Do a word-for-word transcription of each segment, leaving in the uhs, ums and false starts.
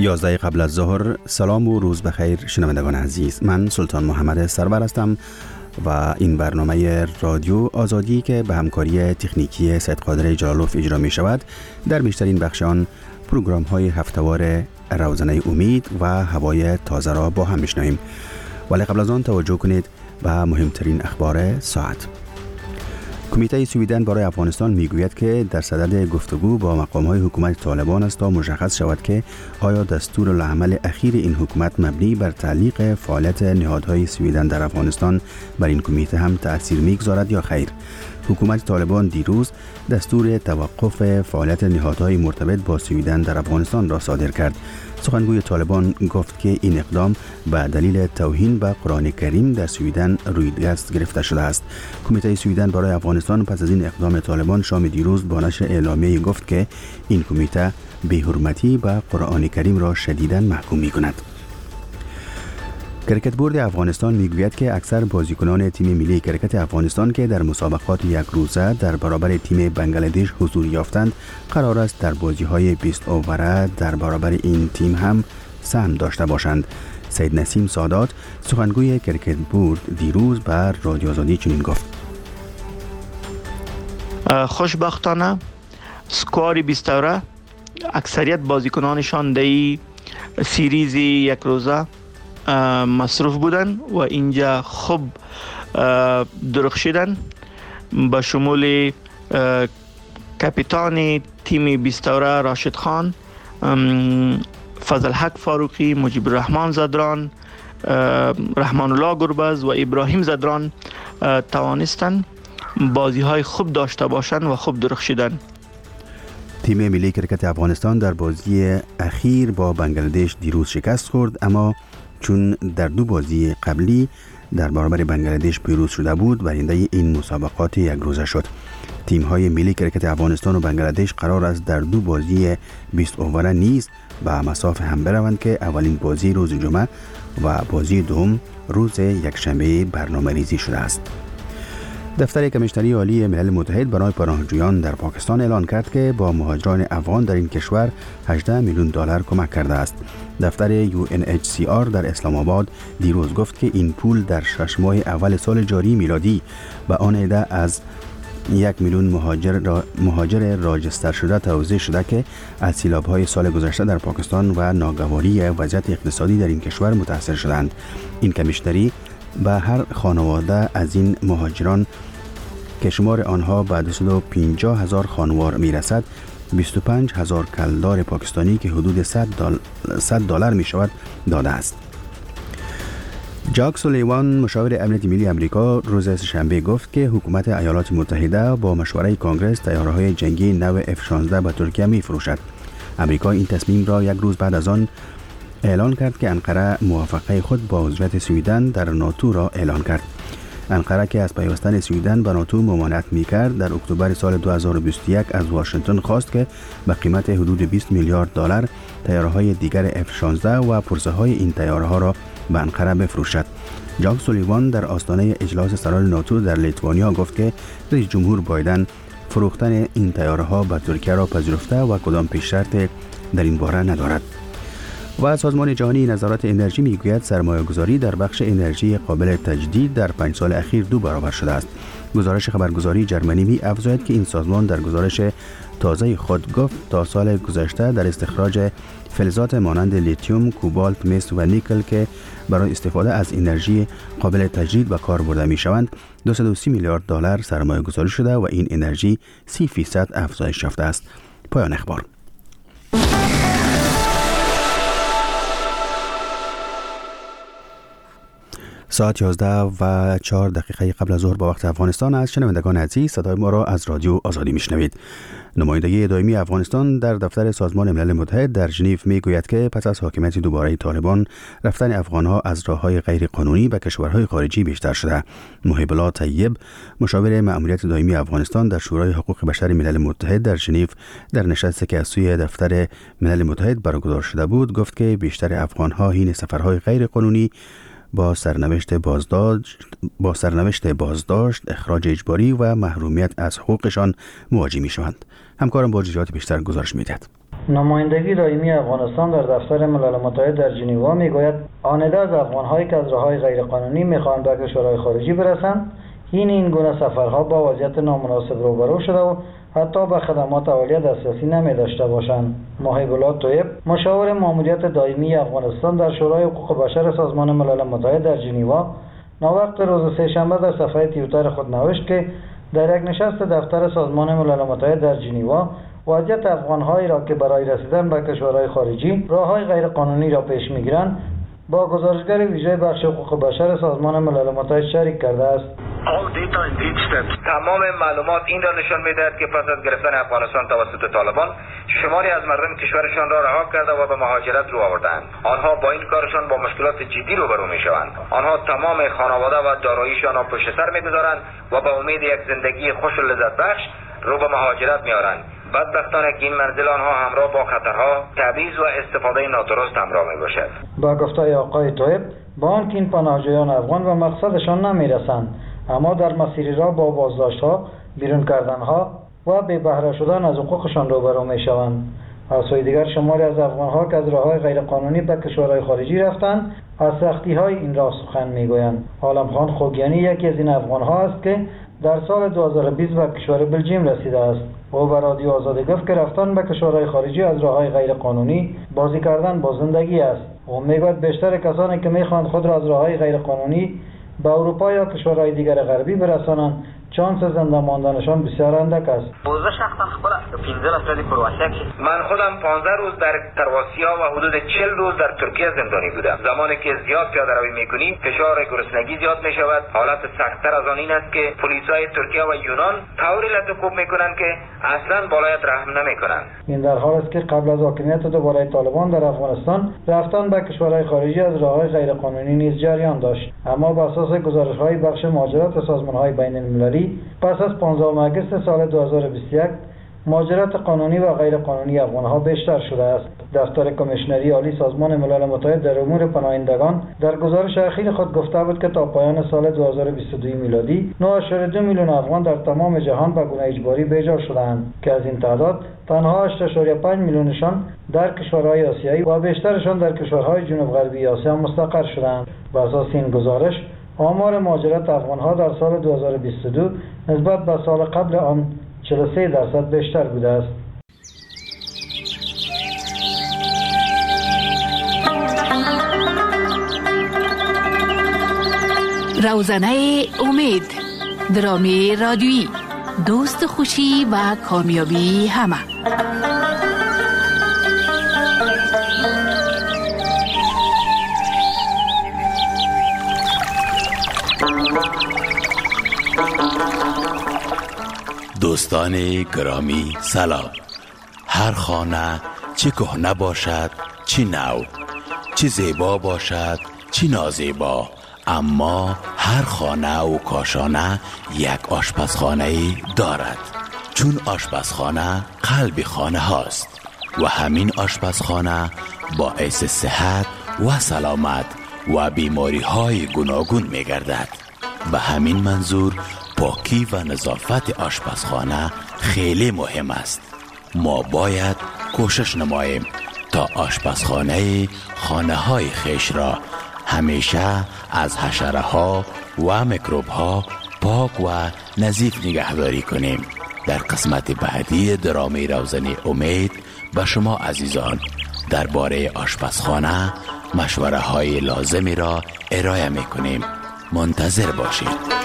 یازده قبل از ظهر. سلام و روز بخیر شنوندگان عزیز، من سلطان محمد سرور هستم و این برنامه رادیو آزادی که به همکاری تکنیکی سید قادر جلالوف اجرا می شود در بیشترین بخش آن پروگرام های هفته‌وار روزنه امید و هوای تازه را با هم میشنویم. ولی قبل از آن توجه کنید به مهمترین اخبار ساعت. کمیته سویدن برای افغانستان میگوید که در صدد گفتگو با مقام‌های حکومت طالبان است تا مشخص شود که آیا دستور العمل اخیر این حکومت مبنی بر تعلیق فعالیت نهادهای سویدن در افغانستان بر این کمیته هم تأثیر میگذارد یا خیر. حکومت طالبان دیروز دستور توقف فعالیت نهادهای مرتبط با سویدن در افغانستان را صادر کرد. سخنگوی طالبان گفت که این اقدام به دلیل توهین به قرآن کریم در سویدن روی دست گرفته شده است. کمیته سویدن برای افغانستان پس از این اقدام طالبان شام دیروز با نشر اعلامیه گفت که این کمیته بی‌حرمتی به قرآن کریم را شدیداً محکوم می‌کند. کرکت بورد افغانستان میگوید که اکثر بازیکنان تیم ملی کرکت افغانستان که در مسابقات یک روزه در برابر تیم بنگلادش حضور یافتند قرار است در بازی‌های بیست اووره در برابر این تیم هم سهم داشته باشند. سید نسیم سادات سخنگوی کرکت بورد دیروز بر رادیو آزادی چنین گفت: خوشبختانه سکوار بیست اووره اکثریت بازیکنانشان در سیریز یک روزه مصروف بودن و اینجا خوب درخشیدن، با شمول کاپیتان تیم بیست اووره راشد خان، فضل حق فاروقی، مجیب الرحمن زدران، رحمان الله گربز و ابراهیم زدران توانستن بازی های خوب داشته باشند و خوب درخشیدن. تیم ملی کرکت افغانستان در بازی اخیر با بنگلادش دیروز شکست خورد، اما چون در دو بازی قبلی در برابر بنگلادش پیروز شده بود برنده این مسابقات یک روزه شد. تیم های ملی کرکت افغانستان و بنگلادش قرار است در دو بازی بیست اووره نیز به مسافه هم بروند که اولین بازی روز جمعه و بازی دوم روز یکشنبه برنامه‌ریزی شده است. دفتر کمیشنری عالی ملل متحد برای پناهجویان در پاکستان اعلان کرد که با مهاجران افغان در این کشور هجده میلیون دلار کمک کرده است. دفتر یو ان اچ سی آر در اسلام آباد دیروز گفت که این پول در شش ماه اول سال جاری میلادی به آن عده از یک میلیون مهاجر را مهاجر راجستر شده توزیع شده که از سیلاب‌های سال گذشته در پاکستان و ناگواری وضعیت اقتصادی در این کشور متاثر شدند. این کمیشنری به هر خانواده از این مهاجران که شمار آنها به دویست و پنجاه هزار خانوار میرسد بیست و پنج هزار کلدار پاکستانی که حدود صد دلار می شود داده است. جاک سولیوان مشاور امنیت ملی امریکا روز شنبه گفت که حکومت ایالات متحده با مشورت کنگره طیاره‌های جنگی نو اف شانزده به ترکیه می فروشد. امریکا این تصمیم را یک روز بعد از آن اعلان کرد که انقره موافقه خود با عضویت سویدن در ناتو را اعلان کرد. انقره که از پیوستن سویدن به ناتو ممانعت می‌کرد در اکتبر سال دو هزار و بیست و یک از واشنگتن خواست که به قیمت حدود بیست میلیارد دلار طیاره‌های دیگر اف شانزده و پرسه‌های این طیاره‌ها را به انقره بفروشد. جاک سولیوان در آستانه اجلاس سران ناتو در لیتوانیا گفت که رئیس جمهور بایدن فروختن این طیاره‌ها به ترکیه را پذیرفته و کدام پیش‌شرط در این باره ندارد. و سازمان جهانی نظارت انرژی میگوید سرمایه‌گذاری در بخش انرژی قابل تجدید در پنج سال اخیر دو برابر شده است. گزارش خبرگزاری جرمنی می افزاید که این سازمان در گزارش تازه خود گفت تا سال گذشته در استخراج فلزات مانند لیتیوم، کوبالت، مس و نیکل که برای استفاده از انرژی قابل تجدید به کار برده می شوند دویست و سی میلیارد دلار سرمایه‌گذاری شده و این انرژی سی فیصد افزایش یافته است. پایان اخبار. ساعت یازده و چهار دقیقه قبل از ظهر با وقت افغانستان است. شنوندگان عزیز، صدای ما را از رادیو آزادی میشنوید. نمایندگی دائمی افغانستان در دفتر سازمان ملل متحد در ژنو میگوید که پس از حاکمیت دوباره طالبان رفتن افغانها از راه‌های غیر قانونی به کشورهای خارجی بیشتر شده. محب الله طیب مشاور مأموریت دائمی افغانستان در شورای حقوق بشر ملل متحد در ژنو در نشستی که از سوی دفتر ملل متحد برگزار شده بود گفت که بیشتر افغانها حین سفرهای غیر قانونی با سرنوشت بازداشت با سرنوشت بازداشت، اخراج اجباری و محرومیت از حقوقشان مواجه می‌شوند. همکارم با جزئیات بیشتر گزارش می‌دهد. نمایندگی دائمی افغانستان در دفتر ملل متحد در ژنو میگوید آنده از افغان‌هایی که از راه‌های غیرقانونی می‌خواهند به کشورهای خارجی برسند، این این گونه سفرها با وضعیت نامناسب روبرو شده و حتی به خدمات اولیه دسترسی نمی‌داشته باشند. محب الله طیب، مشاور ماموریت دائمی افغانستان در شورای حقوق بشر سازمان ملل متحد در ژنو، ناوقت روز سه‌شنبه در صفحه توییتر خود نوشت که در یک نشست دفتر سازمان ملل متحد در ژنو وضعیت افغان‌هایی را که برای رسیدن به کشورهای خارجی راه‌های غیرقانونی را پیش می‌گیرند با گزارشگر ویژه بخش حقوق بشر سازمان ملل متحد شریک کرده است. تمام معلومات این را نشان می‌دهد که پس از گرفتن افغانستان توسط طالبان، شماری از مردم کشورشان را رها کرده و به مهاجرت رو آوردند. آنها با این کارشان با مشکلات جدی روبرو می‌شوند. آنها تمام خانواده و داراییشان را پشت سر می‌گذارند و به امید یک زندگی خوش و لذت بخش رو به مهاجرت می‌آورند. بدبختانه که این منزل آنها همراه با خطرها، تبعیض و استفاده نادرست همراه میباشد. با گفته آقای طیب، با آنکه این پناهجویان افغان به مقصدشان نمیرسند، اما در مسیری را با بازداشت‌ها، بیرون کردن‌ها و بی بهره شدن از حقوقشان روبرو میشوند. از سوی دیگر شماری از افغان‌ها که از راه‌های غیرقانونی به کشورهای خارجی رفتند، از سختی‌های این راه سخن میگویند. عالم خان خوگیانی یکی از این افغان‌ها است که در سال دو هزار و بیست به کشور بلژیم رسیده است. او به رادیو آزادی گفت که رفتن به کشورهای خارجی از راه‌های غیرقانونی بازی کردن با زندگی است. او میگوید بیشتر کسانی که میخواهند خود را از راه‌های غیرقانونی به اروپا یا کشورهای دیگر غربی برسانند، چانس زنده ماندنشان بسیار اندک است. من خودم پانزده روز در کرواتیا و حدود چهل روز در ترکیه زندانی بودم. زمانی که زیاد پیاده روی میکنیم، فشار گرسنگی زیاد میشود. حالت سخت‌تر از آن این است که پلیسای ترکیه و یونان طوری لطف‌کوب میکنند که اصلا بالایت رحم نمیکنند. این در حال است که قبل از حاکمیت دوباره طالبان در افغانستان، رفتن به کشورهای خارجی از راه‌های غیرقانونی نیز جریان داشت. اما بر اساس گزارش‌های بخش مهاجرت سازمان‌های بین‌المللی، پس از پانزدهم آگوست سال دو هزار و بیست و یک مهاجرت قانونی و غیر قانونی افغان‌ها بیشتر شده است. دفتر کمیشنری عالی سازمان ملل متحد در امور پناهندگان در گزارش اخیر خود گفته بود که تا پایان سال دو هزار و بیست و دو میلادی نه ممیز دو میلیون افغان در تمام جهان به گونه اجباری بیجا شدند که از این تعداد تنها هشت ممیز پنج میلیونشان در کشورهای آسیایی و بیشترشان در کشورهای جنوب غربی آسیا مستقر شدند. بر اساس این گزارش آمار مهاجرت افغان‌ها در سال دو هزار و بیست و دو نسبت به سال قبل آن چهل و سه درصد بیشتر بوده است. روزنه امید، درامی رادیویی، دوست خوشی و کامیابی همه. دوستان گرامی سلام. هر خانه چه کهنه باشد چه نو، چه زیبا باشد چه نازیبا، اما هر خانه و کاشانه یک آشپزخانه دارد، چون آشپزخانه قلب خانه هاست و همین آشپزخانه باعث صحت و سلامت و بیماری های گوناگون می گردد. به همین منظور پاکی و نظافت آشپزخانه خیلی مهم است. ما باید کوشش نماییم تا آشپزخانه خانه های خیش را همیشه از حشره ها و میکروب ها پاک و نظیف نگهداری کنیم. در قسمت بعدی درامی روزنه امید به شما عزیزان درباره آشپزخانه مشوره های لازمی را ارائه میکنیم. منتظر باشید.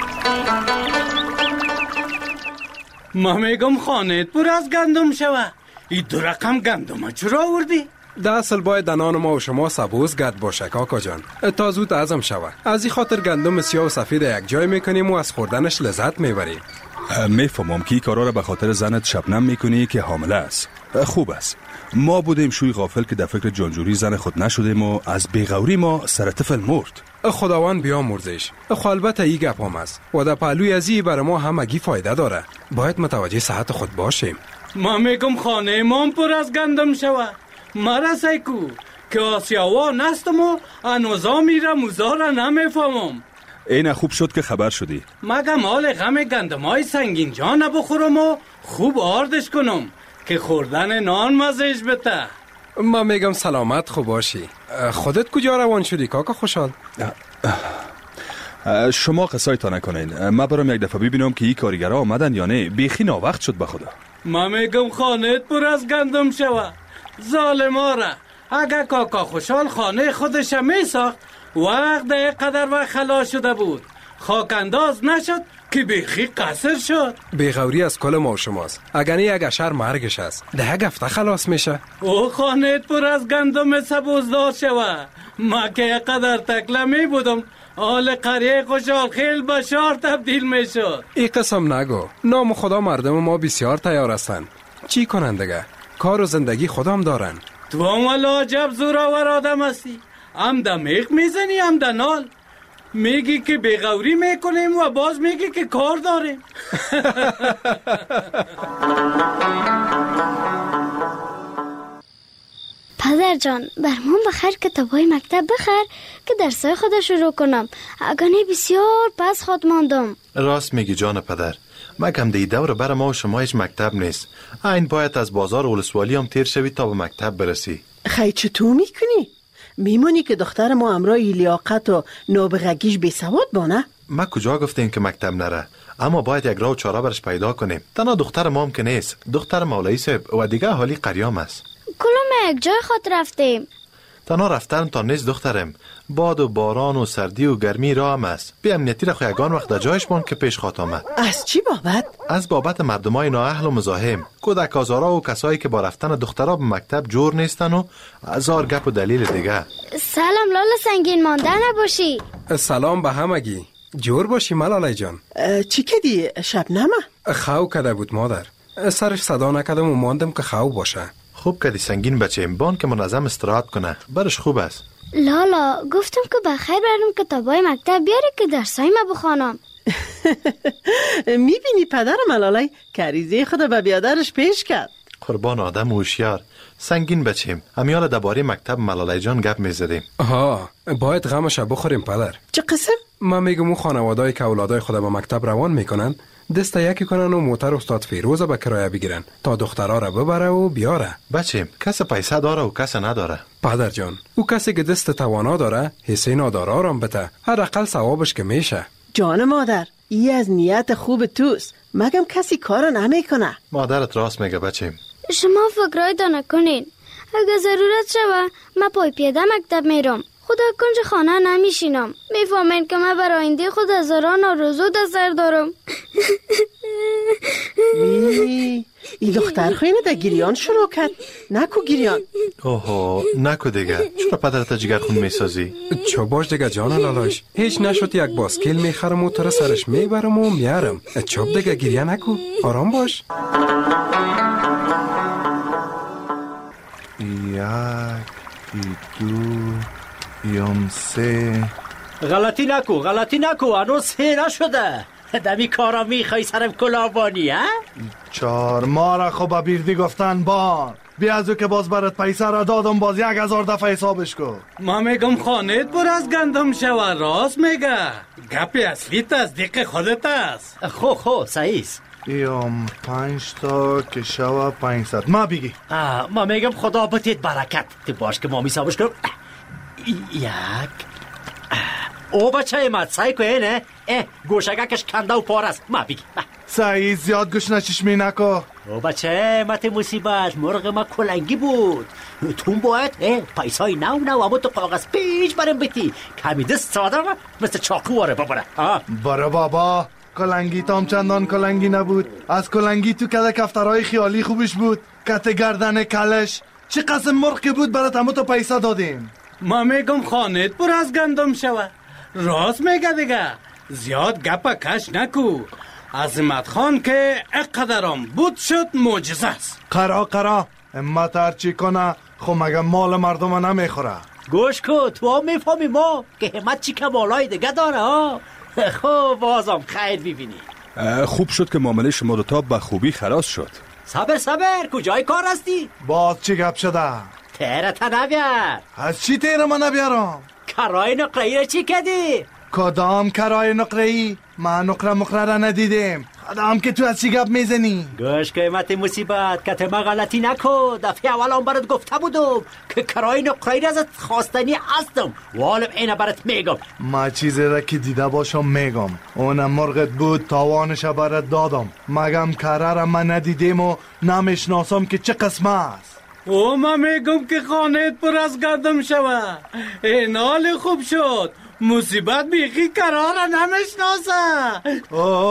ما میگم خانه پر از گندم شوه. این دو رقم گندم چرا آوردی؟ ده اصل باید نان ما و شما سبوز گرد باشه کاکا جان، تا زود ازم شوه. از این خاطر گندم سیاه و سفید یک جای میکنیم و از خوردنش لذت میبریم. میفهمم که این کارا را به خاطر زنت شبنم میکنی که حامله است. خوب است. ما بودیم شوی غافل که در فکر جانجوری زن خود نشدیم و از بیغوری ما سر طفل مرد. خداوند بیامرزش. خو البته این گپ هم است و در پهلوی ازی برای ما همگی فایده داره. باید متوجه صحت خود باشیم. ما میگم خانه ما پر از گندم شوه. مرسای کو که آسیاوا نستم و انوزا میره موزا را نمیفهمم. این خوب شد که خبر شدی. مگم حال غم گندمای سنگین جا نبخورم و خوب آردش کنم که خوردن نان مزهش بته. ما میگم سلامت خوب باشی. خودت کجا روان شدی کاکا خوشحال؟ شما قصایتا نکنین. ما برام یک دفعه ببینم که این کارگرها آمدن یا نه. بیخی ناوقت شد به خدا. ما میگم خانهت پر از گندم شوه. ظالماره. اگه کاکا خوشحال خانه خودش میساخت وقت ده قدر و خلاص شده بود. خاک انداز نشد که بیخی قصر شد. بیغوری از کل ما و شماست. اگر نه یک اشر مرگش است ده یک هفته خلاص میشه. او خانهت پر از گندم سبوزدار شوه. ما که قدر تکله می بودم آل قریه خوشحال خیل بشار تبدیل می شد. ای قسم نگو. نام خدا مردم ما بسیار تیار هستن. چی کنن دیگه؟ کار و زندگی خودم دارن. تو هم والا عجب زورآور آدم هستی. هم ده میخ میزنی هم ده نال. میگی که بیغوری میکنیم و باز میگی که کار داریم. پدر جان برمون بخیر کتابای مکتب بخیر که درسای خود شروع کنم. اگانه بسیار پس خود ماندم. راست میگی جان پدر. مگم دی دور بر ما و شما هیچ مکتب نیست. این باید از بازار ولسوالی هم تیر شوی تا به مکتب برسی. خیلی چطور میکنی؟ میمونی که دختر ما امرای لیاقت و نابغگیش بی سواد بانه؟ ما کجا گفتیم که مکتب نره، اما باید یک راه و چاره برش پیدا کنیم. تنها دختر ما هم که نیست، دختر مولایی صاحب و دیگه حالی قریام است. کلوم یک جای خود رفتیم. تنها رفتن تا نیست دخترم. باد و باران و سردی و گرمی راه هم است. بی امنیتی را خویگان وقت در جایش بان که پیش خواهد آمد. از چی بابت؟ از بابت مردمای نااهل و مزاحم، کودک آزارا و کسایی که با رفتن دخترها به مکتب جور نیستن و هزار گپ و دلیل دیگه. سلام لالا سنگین مانده نباشی. سلام به همگی. جور باشی ملالای جان. چی کدی شبنمه؟ خاو کده بود مادر. سرش صدا نکدم و ماندم که خاو باشه. خوب کدی سنگین بچه بان که منظم استراحت کنه. برش خوب است. لالا گفتم که بخیر برم کتابای مکتب بیاری که درسای ما بخوانم. میبینی پدر ملالای کریزه خود به بیادرش پیش کرد. قربان آدم هوشیار. سنگین بچیم. همیال درباره مکتب ملالای جان گپ میزدیم. آها باید غمش بخوریم پدر. چه قسم؟ من میگم اون خانواده‌ای که اولادای خود به مکتب روان میکنن دست یکی کنن و موتر استاد فیروز به کرایه بگیرن تا دخترها را ببره و بیاره. بچیم کس پیسه داره و کس نداره. پدر جان او کسی که دست توانا داره حصه نادارا را بده، هر اقل ثوابش که میشه. جان مادر ای از نیت خوب توست، مگم کسی کار نمیکنه. مادرت راست میگه بچیم. شما فکرای دا نکنین. اگه ضرورت شوه من پای پیاده مکتب میرم. خدا کنج خانه نمیشینم. میفهمین که من برای آینده خود هزاران آرزو در سر دارم. ای ای دختر خوینه در گریان شروع کرد. نکو گریان. اوه نکو دیگه. چرا پدرت جگر خون میسازی؟ چو باش دیگه جان لالایش. هیچ نشد یک باسکل میخرم و تر سرش میبرم و میارم. چوب دیگه گریه نکو. آرام باش. یک دو یم سه. غلطی نکو غلطی نکو هنوز سه نشده. دمی کارا میخوای سرم کلابانی ها؟ چار ما را خوب بیردی گفتن بان. بیا ازو که باز برات پیسه را دادم باز یک هزار دفعه حسابش کو. ما میگم خانهت پر از گندم شوه. راست میگه. گپی اصلی تصدیق خودت است. خو خو صحیحست. یم پنج تا که شوه پنجصد. ما بگی. ما میگم خدا بتید برکت. تو باش که ما میسابش کنم. یک او بچه مد سعی که اینه اه گوشگکش کنده و پارست. ما بگی سعی زیاد گوش نچشمی نکو. او بچه مت مصیبت مرغ ما کلنگی بود. تو باید اه پیسای نو نو اما تو کاغذ پیش برم بیتی کمی دست ساده مثل چاقو واره ببره. برو بابا کلنگی تام چندان کلنگی نبود. از کلنگی تو کده کفترهای خیالی خوبش بود. کت گردن کلش چه قسم مرغ که بود برات همو تو پیسه دادیم. ما میگم خانهت پر از گندم شوه. راست میگه دیگه. زیاد گپا کش نکو. عظمت خان که اقدرام بود شد معجزه است. قرا قرا امت هرچی کنه خو مگه مال مردم نمیخوره. گوش کو تو هم میفهمی ما که همت چی کمالای دیگه داره ها. خب بازم خیر ببینی. خوب شد که معامله شما دوتا به خوبی خلاص شد. صبر صبر کجای کار هستی؟ باز چی گپ شده؟ تیره تا نبیر. از چی تیره ما نبیارم؟ کرای نقره‌ای را چی کردی؟ کدام کرای نقره‌ای؟ ما نقره مقره را ندیدیم. آدم که تو از چی گپ میزنی؟ گوش قیمت مصیبت که ما غلطی نکن. دفعه اول هم برات گفته بودم که کرای نقره‌ای ازت خواستنی هستم و حالا اینه برات میگم. ما چیزی را که دیده باشم میگم. اونم مرغت بود تاوانش برات دادم. مگم کاره را من ندیدیم و نمیشناسم که چه قسمه است. او ما میگم که خانهت پر از گندم شوه. این حال خوب شد. مصیبت بیخی کرا را نمیشناسه.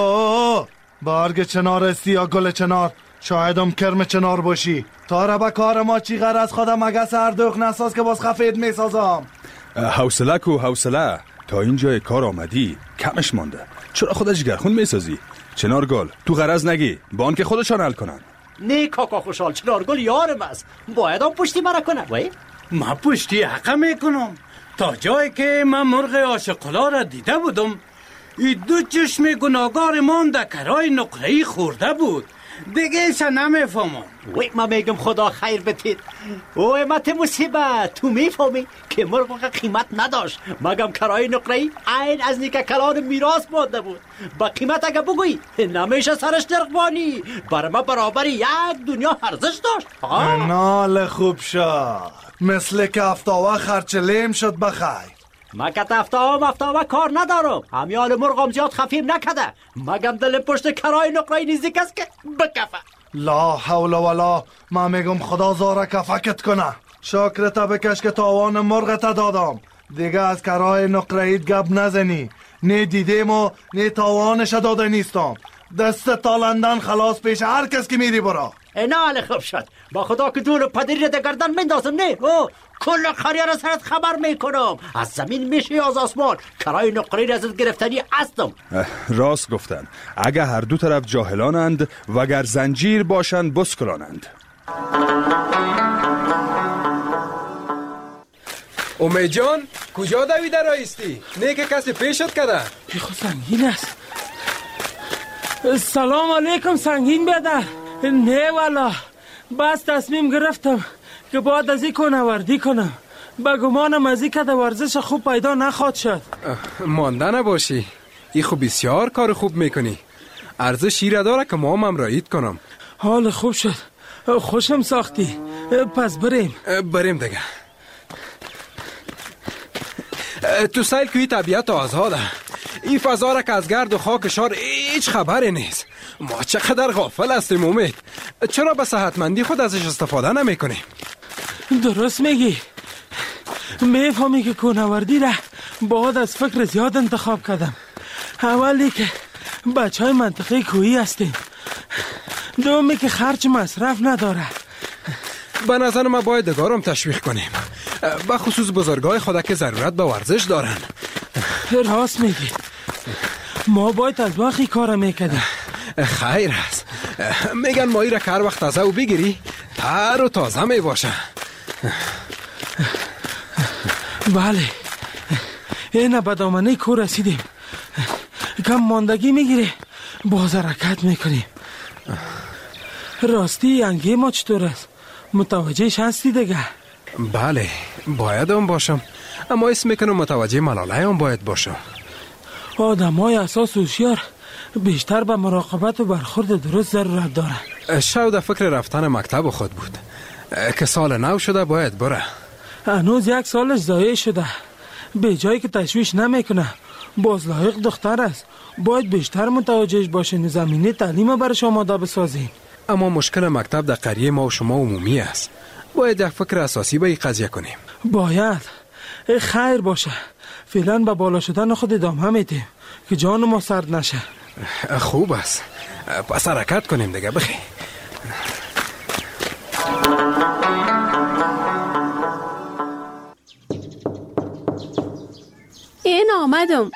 اوه برگ چنار استی یا گل چنار؟ شایدم کرم چنار باشی. تا را به کار ما چی غرض خودم اگه سردوخ نساز که باز خفید میسازم. حوصله کو حوصله. تا اینجای کار آمدی کمش مانده. چرا خودت جگرخون میسازی؟ چنار گل تو غرض نگی با آن که خودشان حل کنن. نه کاکا خوشحال، چنار گل یارم است. باید هم پشتی مرا کنه. وای من پشتی حقا میکنم. تا جایی که من مرغ عاشق‌آلا را دیده بودم این دو چشم گناهگار من در کرای نقره‌ای خورده بود. دیگه ایسا نمیفهمم. وی من میگم خدا خیر بتید. اوه مت مصیبت تو میفهمی که مرغ قیمت نداشت مگم کرای نقره‌ای عین از نیکه کلان میراث مانده بود. با قیمت اگه بگویی نمیشه سرش درقبانی. برای ما برابر یک دنیا ارزش داشت. نال خوب شد مثل که افتاوه خرچلیم شد بخیر. ما که تفتاوه مفتاوه کار ندارم. همیال مرغم زیاد خفیم نکده مگم دل پشت کرای نقره‌ای نزدیک است که بکفه. لا حول ولا. ما میگم خدا زاره کفکت کنه. شکرتا بکش که تاوان مرغت دادم. دیگه از کرای نقره‌ایت گپ نزنی. نه دیدیم و نه تاوانش داده نیستم. دست تالندن خلاص پیش هر کس که میری برا. نه حال خوب شد. با خدا که دور پدری را گردن مندازم. نه او کل خریا را سرت خبر میکنم. از زمین میشه از آسمان. کرای نقره‌ای را ازت گرفتنی هستم. راست گفتن. اگه هر دو طرف جاهلانند وگر زنجیر باشند بسکلانند. امید جان کجا دویده رایستی؟ نه که کسی پیشت کرده؟ ای خود سنگین است. سلام علیکم سنگین بیادر. نه والا بس تصمیم گرفتم که باید از این کنوردی کنم. با گمانم از این که در ورزش خوب پیدا نخواد شد. مانده نباشی. ای خوب بسیار کار خوب میکنی. ارزش ایره داره که ما هم امراییت کنم. حال خوب شد. خوشم ساختی. پس بریم. بریم دیگه. تو سیل کوی طبیعت آزاده. این فضا را که از گرد و خاک شار هیچ خبری نیست. ما چقدر غافل هستیم امید. چرا به صحتمندی خود ازش استفاده نمی کنیم؟ درست میگی. میفهمی که کوهنوردی را باید از فکر زیاد انتخاب کردم. اولی که بچه های منطقه کوهی هستیم. دومی که خرچ مصرف نداره. به نظر ما باید دگارم تشویق کنیم. به خصوص بزرگای خدا که ضرورت به ورزش دارن. راست میگی. ما باید از وقتی کار میکردیم. خیر است. میگن مایی را که هر وقت تازه و بگیری تر و تازه میباشه. بله این به دامنه کوه رسیدیم. کم ماندگی میگیره باز حرکت میکنیم. راستی انگی ما چطور است؟ متوجهش هستی دیگه؟ بله باید هم باشم، اما اسم میکنم متوجه ملاله هم باید باشم. آدم های اساس هوشیار بیشتر به مراقبت و برخورد درست ضرورت داره. شاید فکر رفتن مکتب خود بود که سال نو شده باید بره. هنوز یک سالش ضایع شده. به جایی که تشویش نمیکنه باز لایق دختر است. باید بیشتر متوجهش باشه. زمینه تعلیم برش آماده بسازیم. اما مشکل مکتب در قریه ما و شما عمومی است. باید یک فکر اساسی به این قضیه کنیم. باید خیر باشه. فعلا به بالا شدن خود ادامه میدیم که جان ما سرد نشه. خوب است. پس حرکت کنیم دیگه. بخی این آمدم.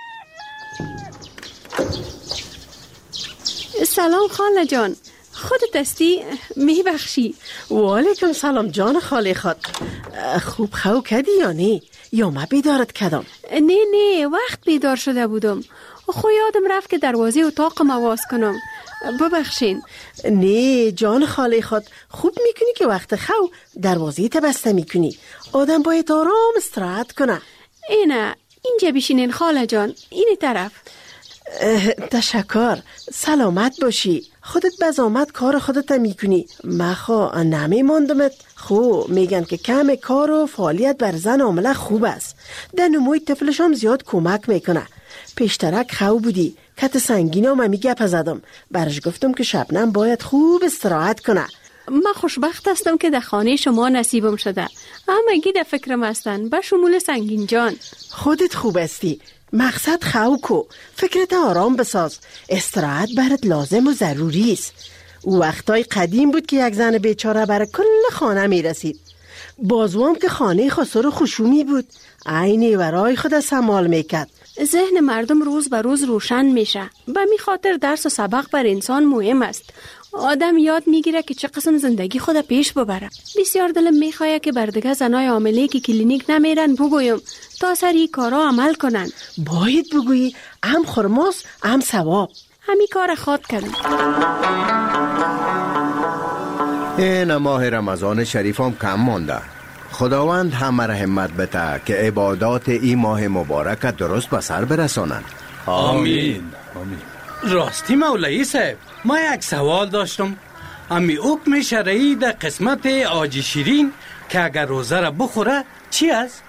سلام خاله جان. خودت هستی؟ میبخشی. وعلیکم سلام جان خاله خود. خوب خو کردی یا نه؟ یا ما بیدارت کردم؟ نه نه وقت بیدار شده بودم. خو یادم رفت که دروازه اتاقم آواز کنم. ببخشین. نه جان خاله خود، خوب میکنی که وقت خو دروازه تا بسته میکنی. آدم باید آرام استراحت کنه. اینه اینجا بشینین خاله جان. این طرف. تشکر. سلامت باشی. خودت بزامت کار خودت میکنی. مخوا نمیماندمت. خو میگن که کم کار و فعالیت بر زن عامله خوب است. در نموی طفلش هم زیاد کمک میکنه. پیشترک خو بودی کت سنگین هم می گپ زدم. برش گفتم که شبنم باید خوب استراحت کنه. من خوشبخت هستم که در خانه شما نصیبم شده. همگی در فکرم هستن به شمول سنگین جان. خودت خوب استی. مقصد خو کو. فکرت آرام بساز. استراحت برات لازم و ضروری است. او وقتای قدیم بود که یک زن بیچاره برای کل خانه می رسید. بازوام که خانه خسر و خشومی بود. عینی ورای خود سمال میکرد. ذهن مردم روز به روز روشن میشه. به می خاطر درس و سبق بر انسان مهم است. آدم یاد میگیره که چه قسم زندگی خود پیش ببره. بسیار دلم میخواه که بر دیگه زنای عامله که کلینیک نمیرن بگویم تا سر این کارا عمل کنن. باید بگویی هم خرماس هم ثواب. همین کار خود کردم. این ماه رمضان شریف هم کم مانده. خداوند همه را همت بده که عبادات این ماه مبارک درست به سر برسانند. آمین. آمین. راستی مولوی صاحب، ما یک سوال داشتم. امی حکم شرعی در قسمت آج شیرین که اگر روزه را بخوره چی است؟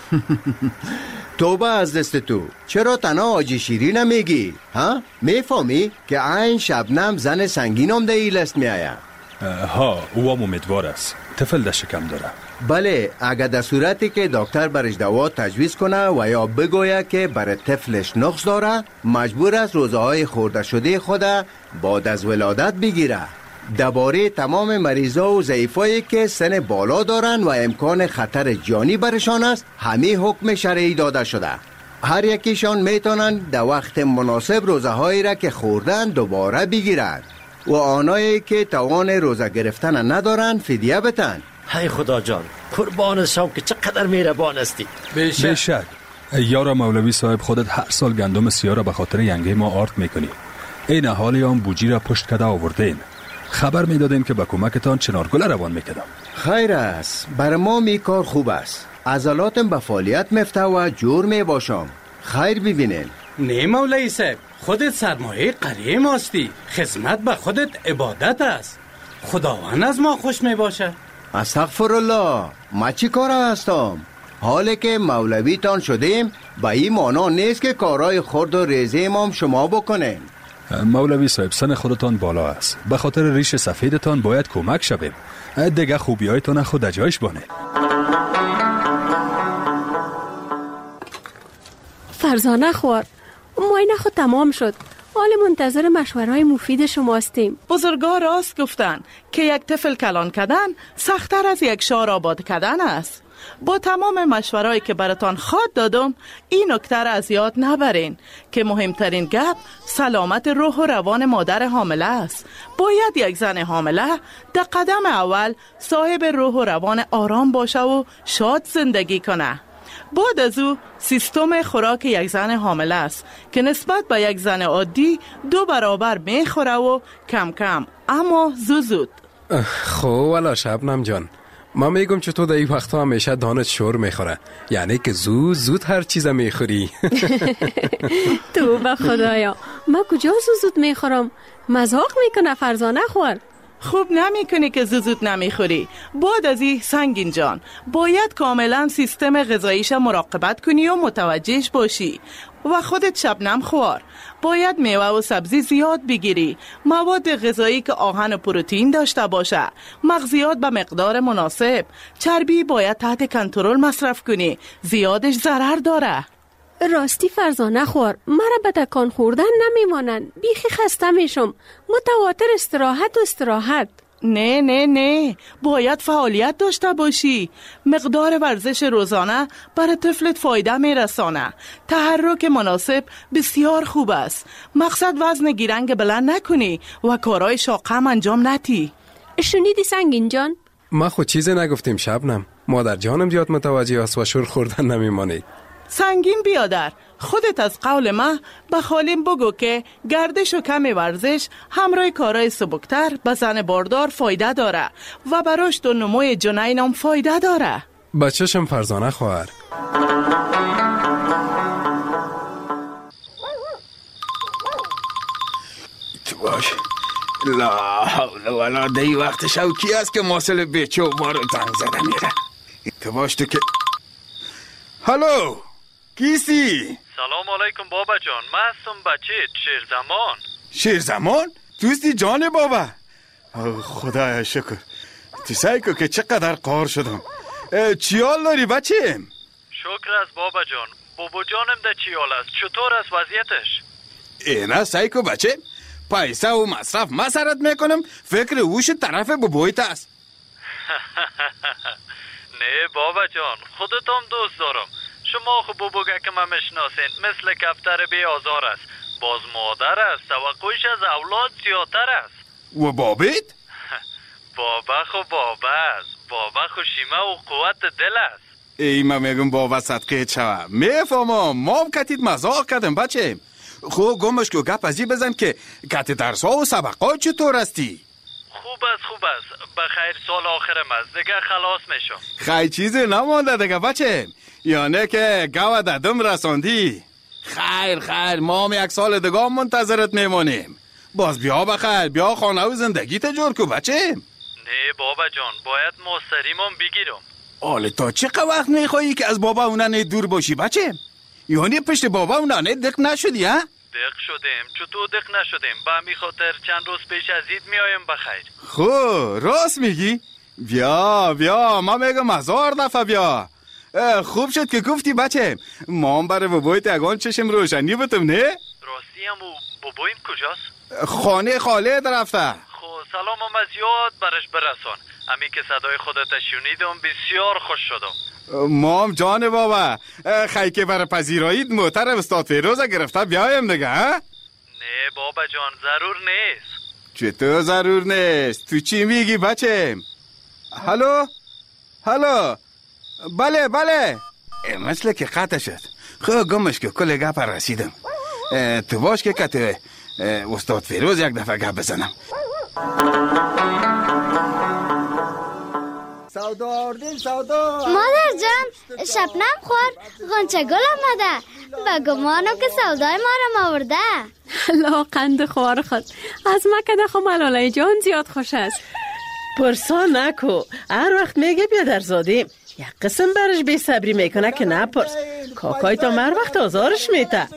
توبه از دست تو. چرا تنها آج شیرین نمیگی؟ ها؟ میفهمی که عین شبنم زن سنگینم در این لست میآید؟ ها، او هم امیدوار است. طفل در شکم داره. بله، اگر در صورتی که دکتر برش دوا تجویز کنه و یا بگویه که برای طفلش نقص داره، مجبور است روزه های خورده شده خود بعد از ولادت بگیره. درباره تمام مریضا و ضعیفایی که سن بالا دارن و امکان خطر جانی برشان است، همه حکم شرعی داده شده. هر یکیشان میتونن در وقت مناسب روزه هایی را که خوردن دوباره بگیرند و آنایی که توان روزه گرفتن ندارن فدیه بتن. های خدا جان، قربان شام که چقدر مهربان استی. بشک. بشک. یارا مولوی صاحب، خودت هر سال گندم سیاه را به خاطر ینگه ما آرد میکنی. این حالی هم بوجی را پشت کده آوردین. خبر میدادیم که با کمکتان چنارگل روان میکردم. خیر است، بر ما می کار خوب است. عضلاتم به فعالیت مفته و جور می باشم. خیر ببینین. نه مولوی صاحب، خودت سرمایه قریه ماستی. خدمت به خودت عبادت است. خداوند از ما خوش می باشه. استغفرالله، ما چی کار هستم؟ حالی که مولوی تان شدیم با این مانا نیست که کارهای خرد و ریزه امام شما بکنین. مولوی صاحب، سن خودتان بالا است. به خاطر ریش سفیدتان باید کمک شویم. دیگه خوبی هایتان خود جایش بانه. فرزانه خوار، معاینه خود تمام شد. حال منتظر مشورهای مفید شما هستیم. بزرگا راست گفتن که یک طفل کلان کردن سخت‌تر از یک شار آباد کردن است. با تمام مشورهایی که براتان خواد دادم، این نکته را از یاد نبرین که مهمترین گپ سلامت روح و روان مادر حامله است. باید یک زن حامله در قدم اول صاحب روح و روان آرام باشه و شاد زندگی کنه. بعد از او سیستم خوراک یک زن حامله است که نسبت به یک زن عادی دو برابر میخوره و کم کم اما زود زود. خب والا شبنم جان، ما میگم چطور در این وقتا همیشه دانت شور میخوره، یعنی که زود زود هر چیز میخوری. تو به خدایا، ما کجا زود زود میخورم؟ مذاق میکنه فرزانه خور. خوب نمی کنی که زود زود نمیخوری. بعد از این سنگین جان باید کاملا سیستم غذاییش مراقبت کنی و متوجهش باشی. و خودت شبنم خوار، باید میوه و سبزی زیاد بگیری، مواد غذایی که آهن و پروتئین داشته باشه، مغزیات به مقدار مناسب، چربی باید تحت کنترل مصرف کنی، زیادش ضرر داره. راستی فرزانه خور، مرا به تکان خوردن نمیمانن، بیخی خسته میشم. متواتر استراحت و استراحت. نه نه نه، باید فعالیت داشته باشی. مقدار ورزش روزانه برای طفلت فایده میرسانه. تحرک مناسب بسیار خوب است. مقصد وزن گیرنگ بلند نکنی و کارهای شاقه هم انجام ندی. شنیدی سنگین جان؟ ما خود چیزی نگفتیم شبنم. مادر جانم زیاد متوجه است و شور خوردن نمیمانه. سنگین بیادر، خودت از قول ما به خالیم بگو که گردش و کم ورزش همراه کارهای سبکتر به زن باردار فایده داره و به رشد و نموی جنین هم فایده داره. بچه‌شم فرزانه خواهر. باش. لا حول ولا دی وقت شو کی است که موصل بیچه و بارو زنگ زده میره. تو باش تو که هلو کیستی؟ سلام علیکم بابا جان، من هستم بچه شیرزمان. شیرزمان؟ توستی جان بابا؟ خدایا شکر. تو سعی کن که چقدر قهر شدم. چی حال داری بچه‌م؟ شکر از بابا جان. بابا جانم ده چی حال است؟ چطور است وضعیتش؟ اینا سعی کن بچه، پیسه و مصرف مسرت میکنم، فکر اوش طرف بابایت است. نه بابا جان، خودتم دوست دارم. شما خب بابوگه که من میشناسین مثل کفتر بی آزار است. باز مادر است، توقعش از اولاد زیادتر است. و بابیت؟ بابا خب بابا است. بابا خو شیمه و قوت دل است. ای من میگم بابا صدقه چوا میفهمم، ما هم کتید مزاق کردم بچه. خب گمش که گپ ازی بزن که کت درس ها و سبقات چطور استی؟ خوب است خوب است. بخیر سال آخرم است دیگه خلاص میشم. خیلی چیزی نمانده دیگه بچه، یعنی که گوه ددم رساندی. خیر خیر ما هم یک سال دیگه منتظرت میمانیم. باز بیا بخیر، بیا خانه و زندگی تا جور کو بچه. نه بابا جان، باید مستریمم بگیرم. آله تا چقدر وقت میخوایی که از بابا اونانه دور باشی بچه؟ یعنی پشت بابا اونانه دق نشدی ها؟ دق شدیم. چطور دق نشدیم؟ با می خاطر چند روز پیش از اید میایم بخیر. خب راست میگی؟ بیا بیا ما میگم هزار دفعه بیا. خوب شد که گفتی بچه، ما هم برای بابایت اگان چشم روشنی بتم نه؟ راستی هم بابایم کجاست؟ خانه خاله رفته. خب سلام هم از یاد برش برسان. امی که صدای خودت شنیدم بسیار خوش شدم. ما هم جان بابا، خیلی که برای پذیرایید موتر استاد فیروز گرفته بیایم دیگه ها؟ نه بابا جان ضرور نیست. چطور ضرور نیست؟ تو چی میگی بچه؟ هلو؟ هلو؟ بله بله. مثل که قطع شد. خب گمش که کل گپ رسیدم. تو باش که کت استاد فیروز یک دفعه گپ بزنم. سودا آوردین سودا. مادر جان شبنم خور غنچه گل آمده. به گمانم که سودای ما را آورده. لا قند خوار خود از مکده خو ملالای جان زیاد خوش است. پرسا نکو، هر وقت میگه بیا در زادیم یک قسم برش بی صبری میکنه که نپرس. کاکای تا مر وقت آزارش میته.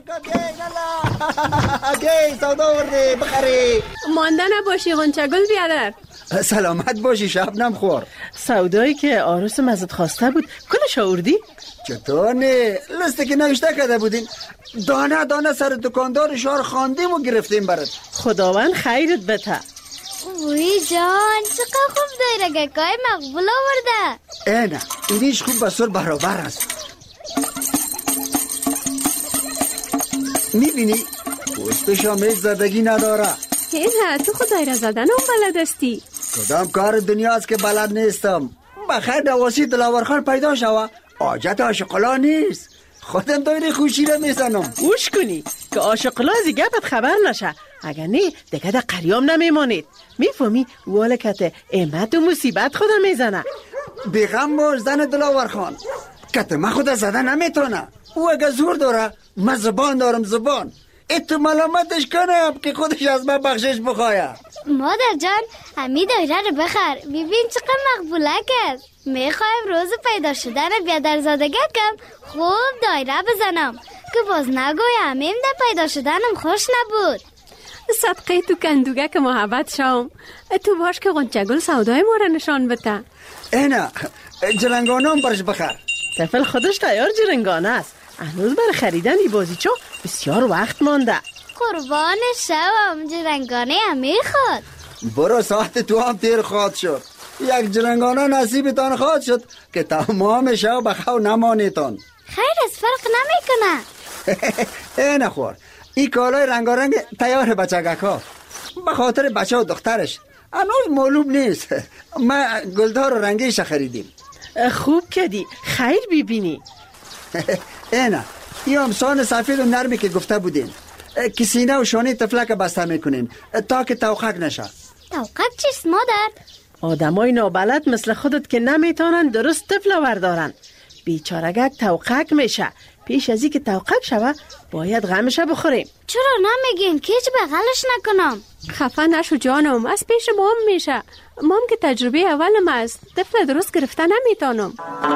گی سودا آورده بخری. مانده نباشی غنچه گل بیادر. سلامت باشی شبنم خور. سودایی که آروسم ازت خواسته بود کلش آوردی؟ چطور نه؟ لسته که نوشته کرده بودین دانه دانه سر دکاندار شهر خواندیم و گرفتیم برات. خداوند خیرت بده. وی جان چقدر خوب دایره گکای مقبول آورده. اینه اینیش خوب بسور برابر است. میبینی پوستش هم هیچ زدگی نداره. اینه تو خود دایره زدن هم بلد استی؟ کدام کار دنیاست که بلد نیستم. بخیر دواسی دلاورخان پیدا شوه آجت عاشقلا نیست. خودم دایره خوشی را میزنم. اوش کنی که عاشقلا از گپت خبر نشه. اگر نه دیگه در قریام نمیمانید. میفهمی والکت احمد و مصیبت خودم میزنه. بیغم باش زن دلاورخان، کت من خود زده نمیتونه. او اگه زور داره من زبان دارم زبان. اتو ملامتش کنم که خودش از من بخشش بخواید. مادر جان همی دایره رو بخر ببین چقدر مقبولک است. میخوایم روز پیدا شدن بیادر زادگه کم خوب دایره بزنم که باز نگوی همیم ده پیدا شدنم خوش نبود. صدقه تو کندوگه که محبت شام. تو باش که غنچه گل سودای ما را نشان بده. اینه جرنگانه هم برش بخر. طفل خودش تیار جرنگانه است. هنوز برای خریدن ای بازیچو بسیار وقت مانده. قربان شوم جرنگانه هم میخواد. برو ساعت تو هم تیر خواد شد. یک جرنگانه نصیبتان خواد شد که تمام شب بخو نمانیتان. خیر از فرق نمیکنه. اینه خور این کالای رنگارنگ تیار بچگک ها به خاطر بچه و دخترش هنوز معلوم نیست. ما گلدار و رنگیش خریدیم. خوب کدی خیر ببینی. اینه این همسان سفید و نرمی که گفته بودین که سینه و شانه تفلک بسته میکنین تا که توقق نشه. توقق چیست مادر؟ آدمای نابلد مثل خودت که نمیتونن درست طفل وردارن. بیچارگک توقق میشه. پیش از اینکه توقف شوه باید غمش بخوریم. چرا نمیگین که هیچ بغلش نکنم؟ خفه نشو جانم، از پیش ما هم میشه. ما هم که تجربه اولم است، طفل درست گرفته نمیتونم.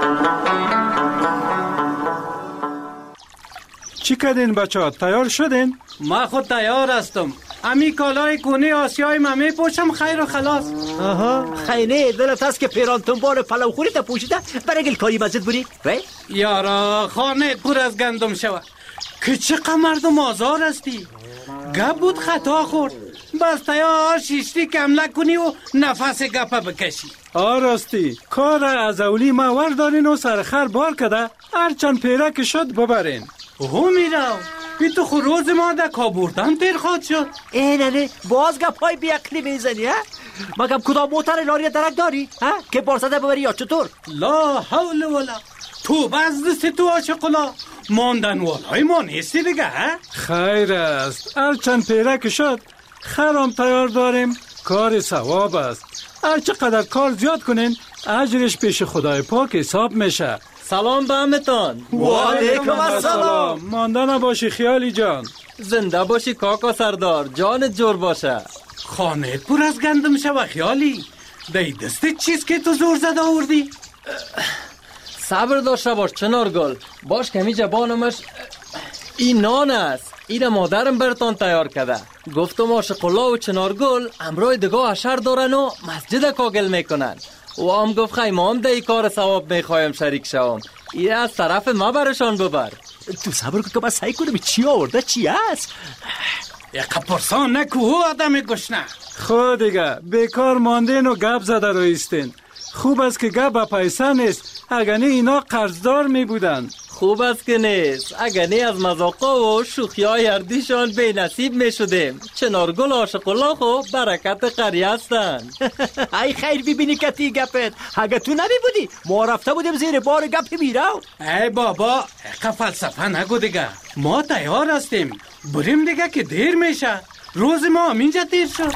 چی کردین بچه ها؟ تیار شدین؟ ما خود تیار هستم. امی کالای کونه آسیای ما میپوشم خیر و خلاص. آها خیلی دلت هست که پیرانتون بار پلو خوری تا پوشیده برای گل کاری مسجد بودی؟ یارا خانه پر از گندم شود که چقدر مردم آزار هستی. گپ بود خطا خورد، بس تیار شیشتی کم نکنی و نفس گپه بکشی. آراستی کار از اولی مور دارین و سرخر بار کده هرچند پیرک شد ببرین. او میراو بی تو خو روز ما در کابوردن تیر خواد شد. ای نه باز گپای بیعقلی میزنی ها؟ مگم کدام موتر لاری درک داری ها که بارسده ببری یا چطور؟ لا حول ولا تو باز دستی تو عاشقلا ماندن والای ما نیستی دیگه ها؟ خیر است، هرچند پیرک شد خرام تیار داریم. کار ثواب است، هر چقدر کار زیاد کنین اجرش پیش خدای پاک حساب میشه. سلام به همتان. و علیکم السلام. مانده نباشی خیالی جان. زنده باشی کاکا سردار، جانت جور باشه. خانه پر از گندم شوه خیالی. دی دسته چیز که تو زور زده آوردی؟ صبر داشته باش چنارگل، باش کمی جبانمش. این نان است، این مادرم برتان تیار کرده. گفتم عاشق‌الله و چنارگل امرای دگاه اشر دارن و مسجد کاگل میکنن و هم گفت خیلی ما هم ده ای کار ثواب میخوایم شریک شوم. این از طرف ما برشان ببر. تو صبر کن که بس سعی کنم چی آورده چی است. یک پرسان نکو آدم گشنه. خود دیگه بیکار ماندین و گپ زده رو ایستین. خوب است که گپ پیسه نیست، اگرنه اینا قرضدار می بودن. خوب است که نیست، اگرنه از مذاقا و شوخی های اردیشان بی نصیب می شدیم. چنارگل عاشق‌الله خو برکت قریه هستن. ای خیر ببینی کتی گپت، اگه تو نمی بودی ما رفته بودیم زیر بار گپ میراو. ای بابا اقا فلسفه نگو دیگه، ما تیار هستیم بریم دیگه که دیر میشه. روز ما همینجا دیر شد.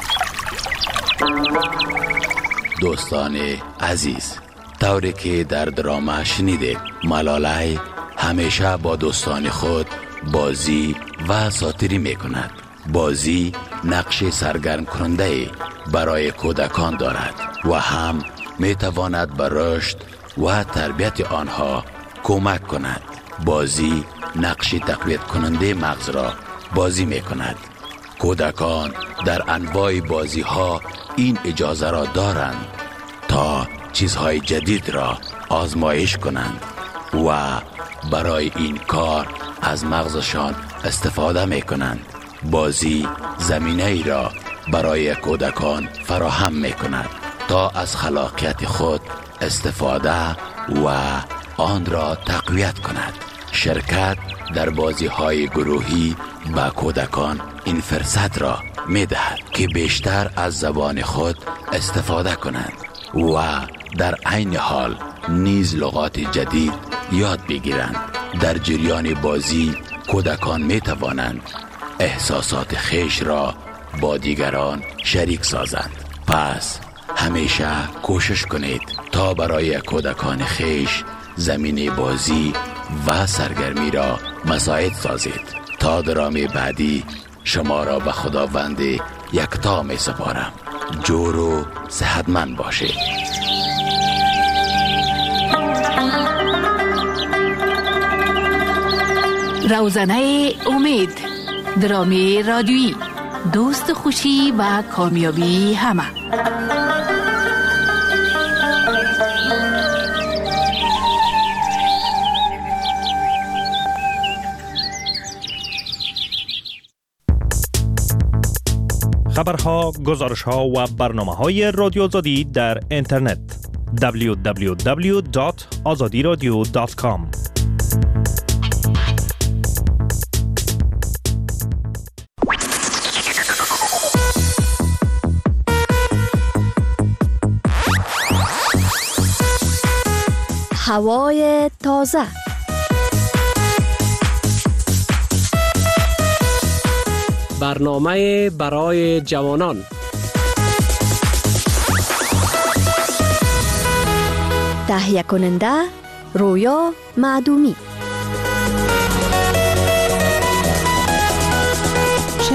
دوستان عزیز، طوری که در دراما شنیدید ملالای همیشه با دوستان خود بازی و ساتری می کند. بازی نقش سرگرم کننده برای کودکان دارد و هم می تواند به رشد و تربیت آنها کمک کند. بازی نقش تقویت کننده مغز را بازی می کند. کودکان در انواع بازی ها این اجازه را دارند تا چیزهای جدید را آزمایش کنند و برای این کار از مغزشان استفاده می کنند. بازی زمینه ای را برای کودکان فراهم می کند تا از خلاقیت خود استفاده و آن را تقویت کند. شرکت در بازی های گروهی با کودکان این فرصت را می دهد که بیشتر از زبان خود استفاده کنند و در عین حال نیز لغات جدید یاد بگیرند. در جریان بازی کودکان می توانند احساسات خویش را با دیگران شریک سازند. پس همیشه کوشش کنید تا برای کودکان خویش زمینه بازی و سرگرمی را مساعد سازید. تا درام بعدی شما را به خداوند یکتا می سپارم. جور و صحتمند باشید. روزنه امید، درامی رادیویی، دوست خوشی و کامیابی همه. خبرها، گزارشها و برنامه‌های رادیو آزادی در اینترنت دبلیو دبلیو دبلیو دات آزادی رادیو دات کام. هوای تازه، برنامه برای جوانان، تهیه کننده رویا معدومی.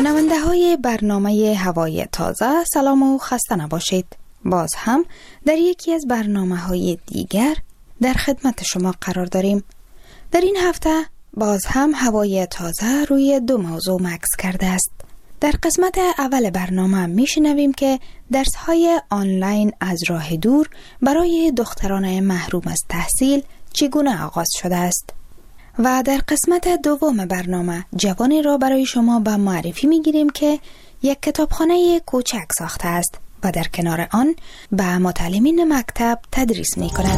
شنونده های برنامه هوای تازه، سلام و خسته نباشید. باز هم در یکی از برنامه های دیگر در خدمت شما قرار داریم. در این هفته باز هم هوای تازه روی دو موضوع مکث کرده است. در قسمت اول برنامه میشنویم که درس های آنلاین از راه دور برای دختران محروم از تحصیل چگونه آغاز شده است. و در قسمت دوم برنامه جوانی را برای شما به معرفی میگیریم که یک کتابخانه کوچک ساخته است و در کنار آن به متعلمین مکتب تدریس می کند.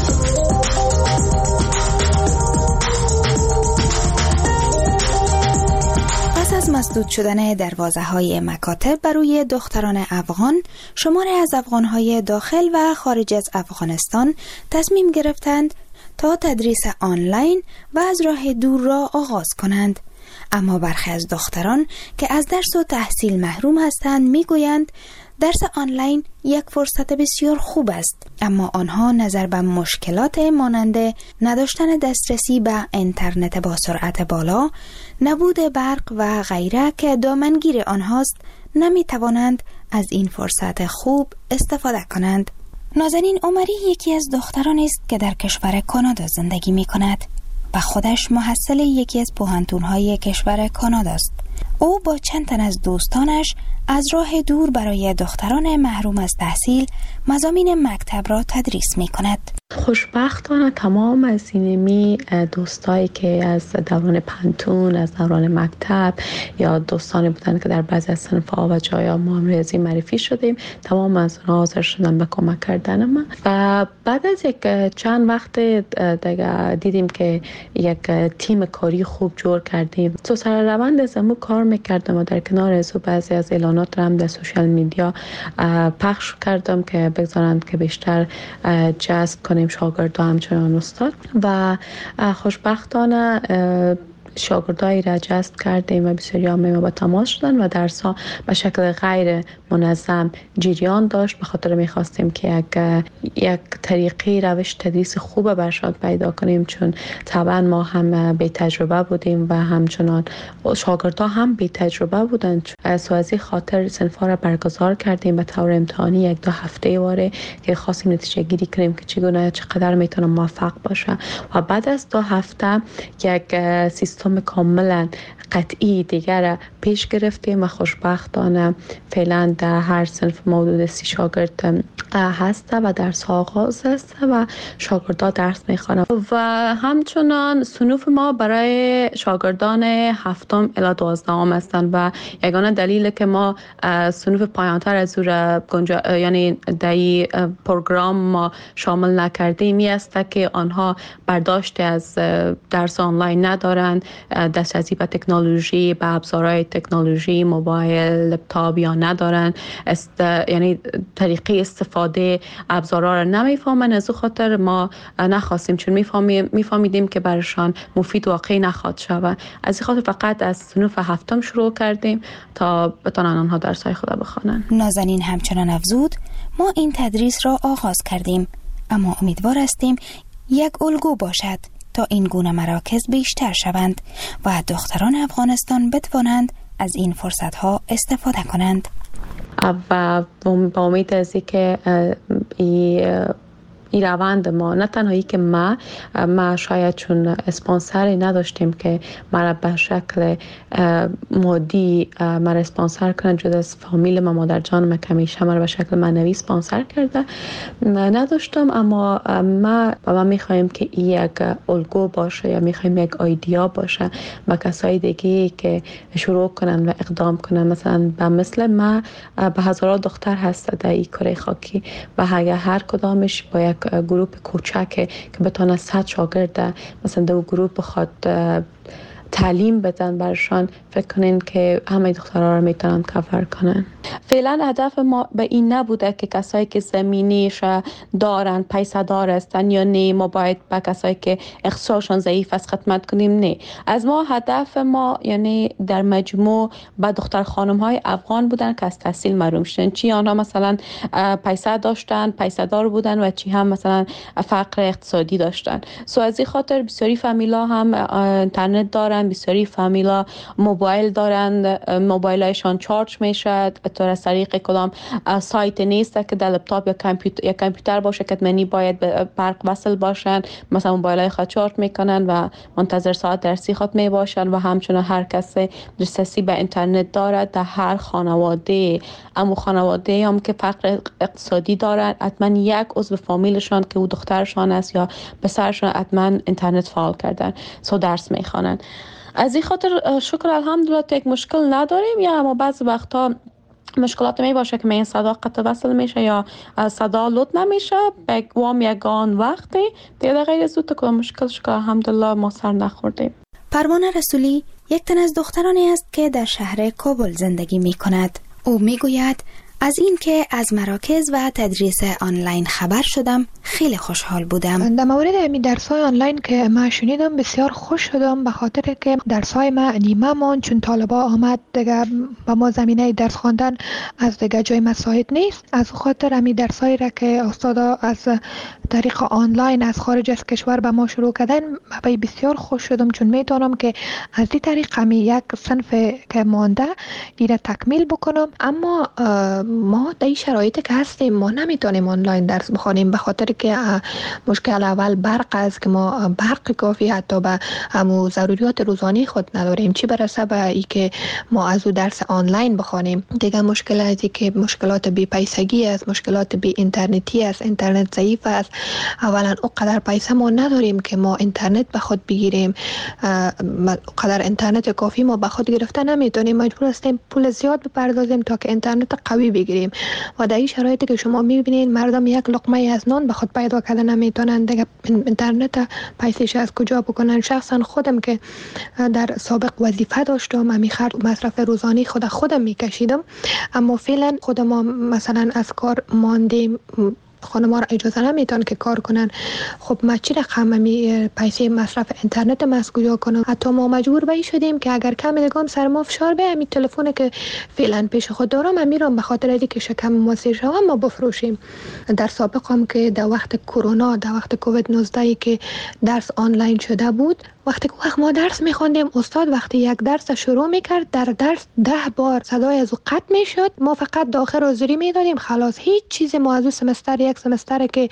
پس از مسدود شدن دروازه های مکاتب برای دختران افغان، شماری از افغانهای داخل و خارج از افغانستان تصمیم گرفتند تا تدریس آنلاین و از راه دور را آغاز کنند. اما برخی از دختران که از درس و تحصیل محروم هستند میگویند درس آنلاین یک فرصت بسیار خوب است، اما آنها نظر به مشکلات مانند نداشتن دسترسی به اینترنت با سرعت بالا، نبود برق و غیره که دامنگیر آنهاست، نمی توانند از این فرصت خوب استفاده کنند. نازنین عمری یکی از دخترانی است که در کشور کانادا زندگی می کند و خودش محصل یکی از پوهنتون‌های کشور کانادا است. او با چند تن از دوستانش از راه دور برای دختران محروم از تحصیل مضامین مکتب را تدریس می کند. خوشبختانه تمام از اینمی دوستایی که از دوران پنتون، از دوران مکتب یا دوستانی بودن که در بعضی از صنف‌ها و جایا ما هم ریاضی معرفی شدیم، تمام از اونها حاضر شدن به کمک کردن من. و بعد از یک چند وقت دیگه دیدیم که یک تیم کاری خوب جور کردیم. تو سر روند از امو کار میکردم و در کنار از بعضی از اعلانات هم در سوشال میدیا پخش کردم که بگذارند که بیشتر جذب کنیم شاگردا همچنان استاد. و خوشبختانه شاگردایی را جذب کردیم و بسیاری هم ما با تماس شدن و درس ها به شکل غیر منظم جریان داشت. به خاطر میخواستیم که یک یک طریقی روش تدریس خوب برشاد پیدا کنیم، چون طبعا ما هم بی تجربه بودیم و همچنان شاگردها هم بی تجربه بودن. سو از این خاطر صنف‌ها را برگزار کردیم به طور امتحانی یک دو هفته واره که خواستیم نتیجه گیری کنیم که چگونه چقدر میتونه موفق باشه. و بعد از دو هفته یک سیستم کاملا قطعی دیگر پیش گرفتیم و خوشبختانه فعلا در هر صنف حدود سی شاگرد هست و درس ها آغاز است و شاگردان درس میخوانند. و همچنان صنوف ما برای شاگردان هفتم الی دوازدهم هستند و یگانه دلیل که ما صنوف پایانتر از او گنجا... یعنی در پروگرام ما شامل نکردیم می است که آنها برداشت از درس آنلاین ندارند، دسترسی به تکنولوژی، به ابزارهای تکنولوژی، موبایل، لپتاپ یا ندارن، است یعنی طریقه استفاده ابزارها را نمیفهمن. از خاطر ما نخواستیم، چون میفهمیم میفهمیدیم که برشان مفید واقعی نخواهد شود. از خاطر فقط از صنف هفتم شروع کردیم تا بتونن آنها درس‌های خود بخوانند. نازنین همچنان افزود ما این تدریس را آغاز کردیم، اما امیدوار هستیم یک الگو باشد تا این گونه مراکز بیشتر شوند و دختران افغانستان بتوانند از این فرصت‌ها استفاده کنند. و با امید از اینکه این این روند ما، نه تنهایی که ما ما شاید چون اسپانسری نداشتیم که مرا به شکل مادی مرا اسپانسر کنه، جدا از فامیل ما، مادر جان ما که همیشه مرا به شکل معنوی اسپانسر کرده نداشتم، اما ما و ما میخوایم که این یک الگو باشه یا میخوایم یک ایده باشه با کسای دیگه که شروع کنن و اقدام کنن. مثلا به مثل ما به هزاران دختر هست در این کره خاکی و اگر هر کدامش با یک گروه کوچک که بتونه صد شاگرد مثلا دو گروه بخواد تعلیم بدن برشان، فکر کنین که همه دخترها رو میتونن کاور کنن. فعلا هدف ما به این نبوده که کسایی که زمینیش دارن، پیسه دار هستن یا نه، ما باید به کسایی که اقتصادشان ضعیف است خدمت کنیم. نه، از ما هدف ما یعنی در مجموع با دختر خانم های افغان بودن که از تحصیل محروم شدن، چی آنها مثلا پیسه داشتن، پیسه دار بودن و چی هم مثلا فقر اقتصادی داشتن. سو از این خاطر بسیاری فامیلا هم اینترنت دارن دارن، بسیاری فامیلا موبایل دارند، موبایل هایشان چارج میشه طور از طریق کدام سایت نیست که در لپتاپ یا کامپیوتر یا کامپیوتر باشه که منی باید برق وصل باشن، مثلا موبایل های خود چارج میکنن و منتظر ساعت درسی خود می باشن. و همچنین هر کسی دسترسی به اینترنت دارد در هر خانواده، اما خانواده هم که فقر اقتصادی دارد حتما یک عضو فامیلشان که او دخترشان است یا پسرشان حتما اینترنت فعال کردن، سو درس میخوانن. از این خاطر شکر الحمدلله یک مشکل نداریم. یا اما بعض وقتا مشکلات می باشه که این صدا قطع وصل میشه یا صدا لود نمیشه به وام یگان وقتی دیگه غیر از تو که مشکل شکر الحمدلله ما سر نخوردیم. پروانه رسولی یک تن از دخترانی است که در شهر کابل زندگی می کند. او می گوید از این که از مراکز و تدریس آنلاین خبر شدم خیلی خوشحال بودم. در مورد امی درس‌های آنلاین که من شنیدم بسیار خوش شدم، به خاطر که درس‌های ما نیمه ماند چون طالبا آمد دیگه با ما زمینه درس خواندن از دیگه جای مساعد نیست. از خاطر امی درس‌هایی را که استادا از طریق آنلاین از خارج از کشور به ما شروع کردن من بسیار خوش شدم، چون میتونم که از این طریق امی یک صنف که مانده دیره تکمیل بکنم. اما ما در این شرایطی که هستیم ما نمیتونیم آنلاین درس بخوانیم به خاطر که مشکل اول برق است که ما برق کافی حتی به همو ضروریات روزانه خود نداریم، چی برسه به ای که ما از او درس آنلاین بخوانیم. دیگه مشکل ازی که مشکلات بی پیسگی است، مشکلات بی اینترنتی است، اینترنت ضعیف است. اولا اونقدر پیسه ما نداریم که ما اینترنت به خود بگیریم، اونقدر اینترنت کافی ما به خود گرفته نمیتونیم، مجبور هستیم پول زیاد بپردازیم تا که اینترنت قوی بگیریم. و در این شرایطی که شما میبینید مردم یک لقمه از نان به خود پیدا کردن نمیتونن، دیگه اینترنت پیسش از کجا بکنن. شخصا خودم که در سابق وظیفه داشتم امی خرج مصرف روزانه خود خودم میکشیدم، اما فعلا خود ما مثلا از کار ماندیم، خانم‌ها را اجازه نمیتون که کار کنن. خب ما چی رقم می پیسه مصرف اینترنت ما از کجا کنم؟ حتی ما مجبور به این شدیم که اگر کم دیگم سر ما فشار به همین تلفن که فعلا پیش خود دارم امیرم به خاطر اینکه که شکم ما سیر شوم ما بفروشیم. در سابق هم که در وقت کرونا، در وقت کووید نوزده که درس آنلاین شده بود، وقتی که وقت ما درس میخوندیم استاد وقتی یک درس شروع میکرد در درس ده بار صدای از او قطع میشد، ما فقط داخل حاضری میدادیم خلاص. هیچ چیزی ما از او سمستر یک سمستر که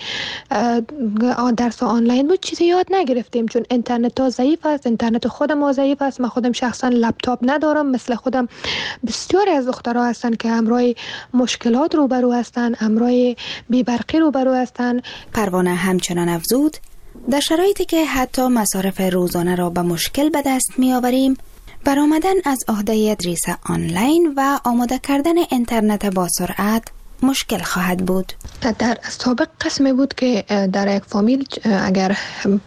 درس آنلاین بود چیزی یاد نگرفتیم، چون اینترنت ها ضعیف است، اینترنت خود ما ضعیف است. من خودم شخصا لپتاپ ندارم، مثل خودم بسیاری از دخترها هستن که همراه مشکلات روبرو هستن، همراه بی‌برقی روبرو هستن. پروانه همچنان افزود در شرایطی که حتی مصارف روزانه را به مشکل به دست می آوریم، برآمدن از عهده تدریس آنلاین و آماده کردن اینترنت با سرعت مشکل خواهد بود. در سابق قسمی بود که در یک فامیل اگر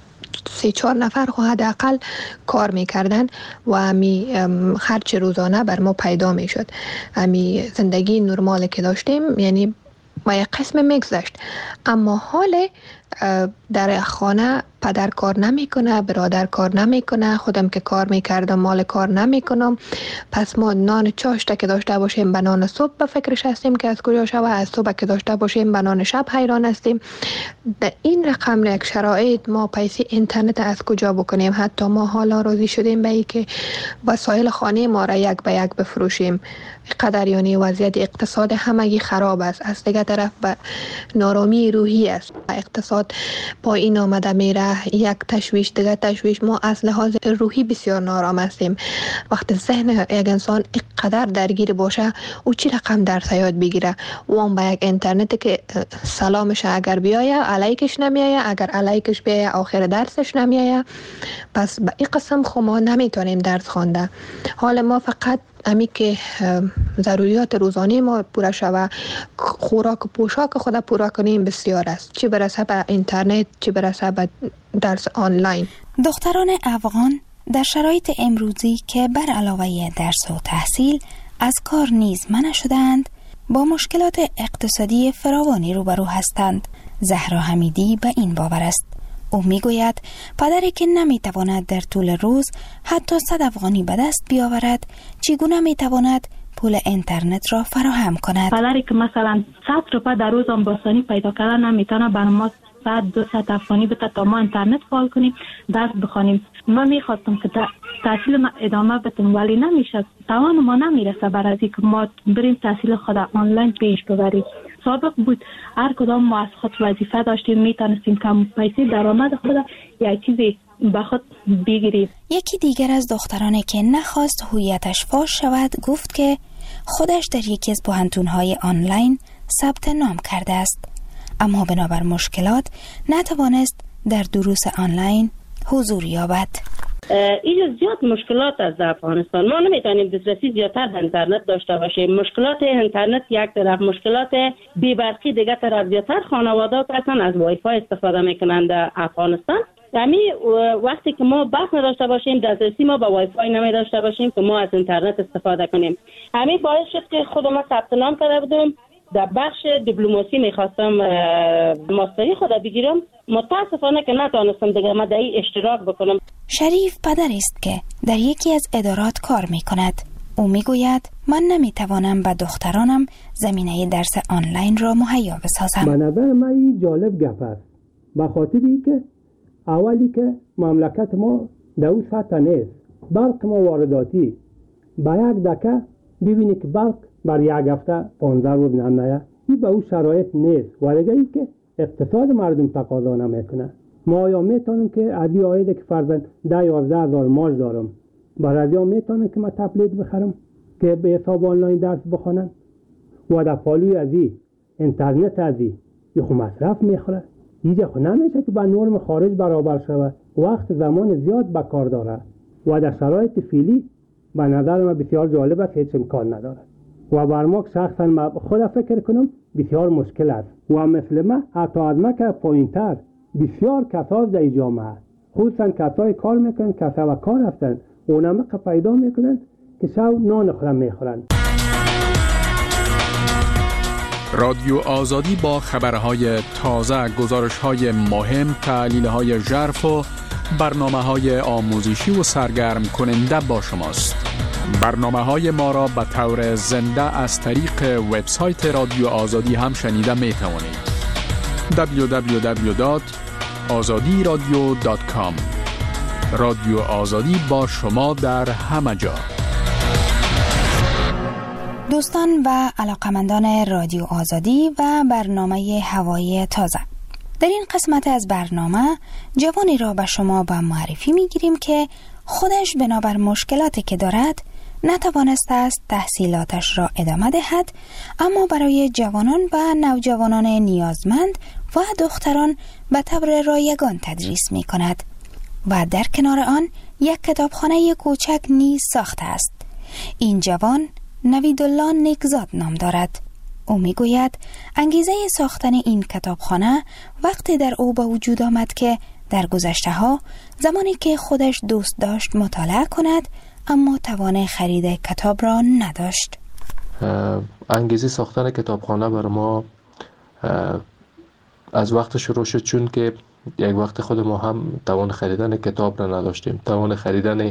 سه چهار نفر خو حداقل کار میکردن و امی خرج روزانه بر ما پیدا میشد، امی زندگی نرمال که داشتیم یعنی ما یک قسم میگذشت. اما حال در خانه پدر کار نمیکنه، برادر کار نمیکنه، خودم که کار میکردم مال کار نمیکنم، پس ما نان چاشته که داشته باشیم به نان صبح به فکرش هستیم که از کجا شوه، از صبح که داشته باشیم به نان شب حیران هستیم. در این رقم یک شرایط ما پیسه اینترنت از کجا بکنیم؟ حتی ما حالا راضی شدیم به ای که وسایل خانه ما را یک به یک بفروشیم. قدر یعنی وضعیت اقتصاد همگی خراب است، از دیگه طرف به نارامی روحی است، اقتصاد پایین آمده میره، یک تشویش دیگه تشویش. ما از لحاظ روحی بسیار نارام هستیم. وقتی ذهن یک انسان اینقدر درگیر باشه او چی رقم درس یاد بگیره؟ اون با یک اینترنت که سلامش اگر بیایه علیکش نمیایه، اگر علیکش بیایه آخر درسش نمیایه، پس به این قسم خو ما نمیتونیم درس خوانده. حال ما فقط امی که ضروریات روزانه ما پورا شوه، خوراک و پوشاک خود پورا کنیم بسیار است، چی برسه به اینترنت، چی برسه به درس آنلاین. دختران افغان در شرایط امروزی که بر علاوه درس و تحصیل از کار نیز منع شدند، با مشکلات اقتصادی فراوانی روبرو هستند. زهرا حمیدی به این باور است. او میگوید پدری که نمیتواند در طول روز حتی صد افغانی به دست بیاورد، چگونه میتواند پول اینترنت را فراهم کند؟ پدری که مثلا صد روپه در روز آمباسانی پیدا کردن نمیتونه، بر ما ساعت دو ساعت افغانی بده تا ما اینترنت فعال کنیم درس بخوانیم. من میخواستم که تحصیل ما ادامه بدم ولی نمیشه، توان ما نمیرسه برای اینکه ما بریم تحصیل خود آنلاین پیش ببریم. سابق بود هر کدام ما از خود وظیفه داشتیم، میتونستیم کم پیسه درآمد خود یک چیزی به خود بگیریم. یکی دیگر از دخترانی که نخواست هویتش فاش شود گفت که خودش در یکی از پوهنتون‌های آنلاین ثبت نام کرده است، اما بنابر مشکلات نتوانست در دروس آنلاین حضور یابد. اینجا زیاد مشکلات از افغانستان، ما نمیتونیم دسترسی زیادتر به اینترنت داشته باشیم. مشکلات اینترنت یک طرف، مشکلات بی‌برقی دیگه طرف. زیادتر خانواده اصلا از وای فای استفاده میکنند در افغانستان. یعنی وقتی که ما بحث نداشته باشیم، دسترسی ما به وای فای نمی داشته باشیم که ما از اینترنت استفاده کنیم. همین باعث شد که خود ما ثبت نام کرده بودم در بخش دیپلماسی، میخواستم ماستری خود بگیرم. متاسفانه که نتونستم دیگه ما در این اشتراک بکنم. شریف پدر است که در یکی از ادارات کار میکند. او میگوید من نمیتوانم به دخترانم زمینه درس آنلاین را مهیا بسازم. به نظر من این جالب گپ است، به خاطری که اولی که مملکت ما در اون سطح نیست. برق ما وارداتی، با یک دکه ببینی که برق بر یک هفته پانزده روز نمیاد. این به اون شرایط نیست. ولی ای که اقتصاد مردم تقاضا نمیکنه. ما آیا میتونیم که از این عایده که فرضاً ده یازده هزار ماش دارم، برای آیا میتونم که من تبلیت بخرم که به حساب آنلاین درس بخونن؟ و در پالوی از این اینترنت از این یه خو مصرف میخوره. اینجا خو نمیشه که با نرم خارج برابر شود. وقت زمان زیاد به کار داره و در شرایط فعلی به نظر من بسیار جالب است، هیچ امکان نداره. و بر ما شخصا ما خود فکر کنم بسیار مشکل است. و مثل ما حتی از ما که پایین‌تر بسیار کسا در جامعه، خصوصا کسای کار میکنن، کسا و کار هستن، اونم که پیدا میکنن که شب نان خورم میخورن. رادیو آزادی با خبرهای تازه، گزارش‌های مهم، تحلیل‌های ژرف و برنامه‌های آموزشی و سرگرم کننده با شماست. برنامه‌های ما را به طور زنده از طریق وبسایت رادیو آزادی هم شنیده می‌توانید. دبلیو دبلیو دبلیو دات آزادی رادیو دات کام. رادیو آزادی با شما در همه جا. دوستان و علاقمندان رادیو آزادی و برنامه هوایی تازه، در این قسمت از برنامه جوانی را به شما به معرفی میگیریم که خودش بنابر مشکلاتی که دارد نتوانسته است تحصیلاتش را ادامه دهد، اما برای جوانان و نوجوانان نیازمند و دختران به طور رایگان تدریس می کند و در کنار آن یک کتابخانه کوچک نیز ساخته است. این جوان نویدالله نیکزاد نام دارد. او می گوید انگیزه ساختن این کتابخانه وقتی در او به وجود آمد که در گذشته ها زمانی که خودش دوست داشت مطالعه کند اما توان خرید کتاب را نداشت. انگیزه ساختن کتابخانه بر ما از وقت شروع شد، چون که یک وقت خود ما هم توان خریدن کتاب را نداشتیم. توان خریدن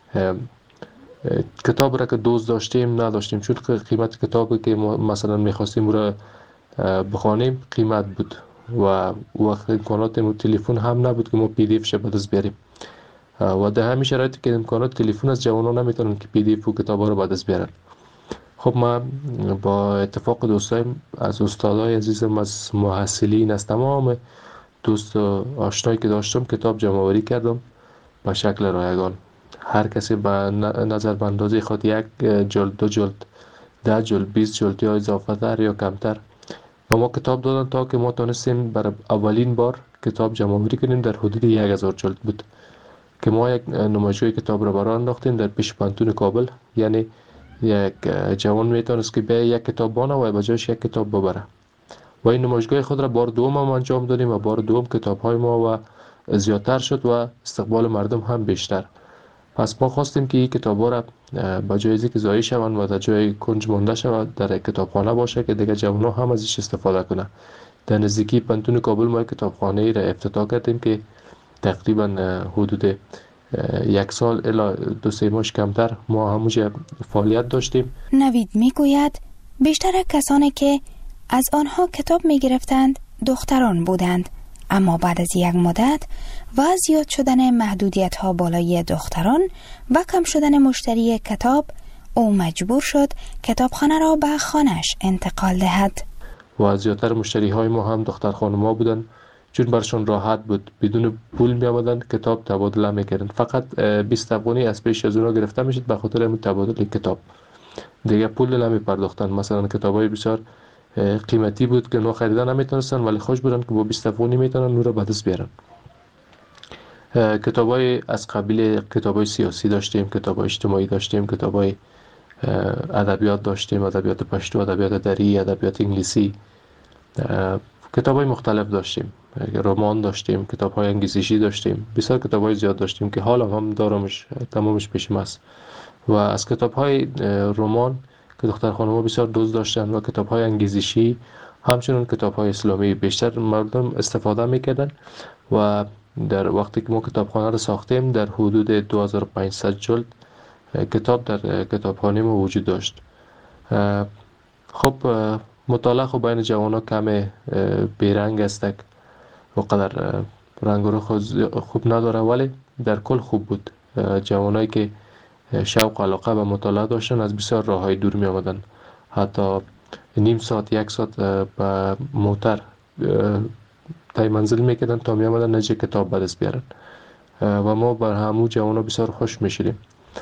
کتاب را که دوست داشتیم نداشتیم، چون که قیمت کتابی که ما مثلا میخواستیم را بخوانیم قیمت بود و وقت امکانات تلفن هم نبود که ما پی دی اف شه بدست بیاریم و در همین شرایطی که امکانات تلفن از جوانان نمیتونن که پی دی اف و کتابا رو بدست بیارن. خب ما با اتفاق دوستایم از استادای عزیزم، از محصلین، از تمام دوست و آشنایی که داشتم کتاب جمع آوری کردم به شکل رایگان. هر کسی به نظر به اندازه خود یک جلد، دو جلد، ده جلد، بیست جلد یا اضافه تر یا کمتر و ما کتاب دادن تا که ما تونستیم بر اولین بار کتاب جمع آوری کنیم. در حدود یک هزار جلد بود که ما یک نمایشگاه کتاب را برای انداختیم در پیش پانتون کابل. یعنی یک جوان میتونست که به یک کتاب بانه و بجایش یک کتاب ببره و این نمایشگاه خود را بار دوم هم انجام دادیم و بار دوم کتاب های ما و زیادتر شد و استقبال مردم هم بیشتر. پس ما خواستیم که این کتاب ها را بجای از اینکه ضایع شوند و در جای کنج مانده شود در کتابخانه باشه که دیگه جوان ها هم ازش استفاده کنه. در نزدیکی پانتون کابل ما کتابخانه را افتتاح کردیم که تقریبا حدود یک سال الی دو سه ماه کمتر ما همونجا فعالیت داشتیم. نوید میگوید بیشتر کسانی که از آنها کتاب میگرفتند دختران بودند، اما بعد از یک مدت و زیاد شدن محدودیت ها بالای دختران و کم شدن مشتری کتاب، او مجبور شد کتابخانه را به خانه‌اش انتقال دهد. و زیادتر مشتری های ما هم دختر خانم‌ها بودن، چون برشان راحت بود، بدون پول می آمدن کتاب تبادله میکردن. فقط بیست افغانی از پیش از اونا گرفته میشد به خاطر همین تبادل کتاب، دیگه پول نمی پرداختن. مثلا کتابای بسیار قیمتی بود که نو خریدن نمیتونستن، ولی خوش بودن که با بیست افغانی میتونن نو را به دست بیارن. کتابای از قبیل کتابای سیاسی داشتیم، کتابای اجتماعی داشتیم، کتابای ادبیات داشتیم، ادبیات پشتو، ادبیات دری، ادبیات انگلیسی، کتابای مختلف داشتیم، رمان داشتیم، کتاب‌های انگیزشی داشتیم، بسیار کتاب‌های زیاد داشتیم که حالا هم دارمش، تمامش پیشم است. و از کتاب‌های رمان که دختر خانم‌ها بسیار دوست داشتن و کتاب‌های انگیزشی، همچنین کتاب‌های اسلامی بیشتر مردم استفاده می‌کردن. و در وقتی که ما کتابخانه رو ساختیم در حدود دو هزار و پانصد جلد کتاب در کتابخانه ما وجود داشت. خب مطالعه خب بین جوان‌ها کم بیرنگ است، و قدر رنگ و رخ خوب نداره، ولی در کل خوب بود. جوانایی که شوق و علاقه به مطالعه داشتن از بسیار راههای دور می آمدن، حتی نیم ساعت یک ساعت به موتر تای منزل میکردن تا می آمدن نجه کتاب به دست بیارن و ما بر همو جوانا بسیار خوش میشدیم.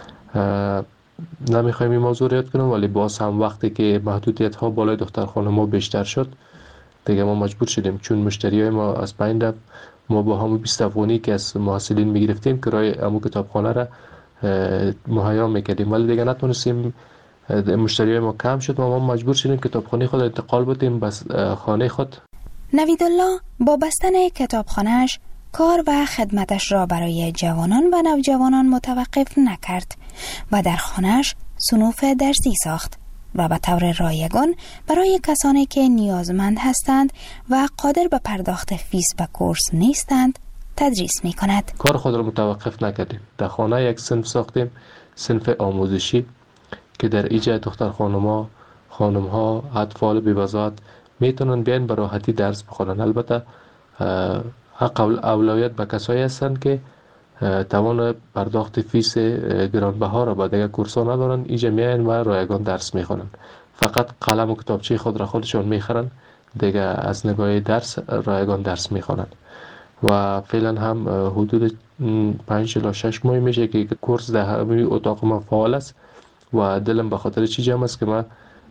نمیخوایم این موضوع رو یاد کنم، ولی باز هم وقتی که محدودیت ها بالای دخترخانه ما بیشتر شد دیگه ما مجبور شدیم، چون مشتری های ما از پایین رفت، ما با همون بیست افغانی که از محصلین میگرفتیم کرایه همون کتابخانه را مهیا میکردیم، ولی دیگه نتونستیم، مشتری های ما کم شد و ما مجبور شدیم کتابخانه خود انتقال بدیم بس خانه خود. نویدالله با بستن کتابخانه‌اش کار و خدمتش را برای جوانان و نوجوانان متوقف نکرد و در خانه‌اش صنوف درسی ساخت و به طور رایگان برای کسانی که نیازمند هستند و قادر به پرداخت فیس و کورس نیستند تدریس می کند. کار خود را متوقف نکردیم. در خانه یک صنف ساختیم، صنف آموزشی که در ایجا دختر خانم‌ها، خانم‌ها، اطفال بی‌وضاحت میتونن بیان به راحتی درس بخونن. البته حق اولویت به کسایی هستند که توان پرداخت فیس گرانبها را با دیگر کورس‌ها ندارن، اینجا میان و رایگان درس میخونن. فقط قلم و کتابچه خود را خودشون میخرن، دیگه از نگاه درس رایگان درس میخونن. و فعلا هم حدود پنج الی شش ماه میشه که کورس در همین اتاق ما فعال است و دلم به خاطر چی جمع است که من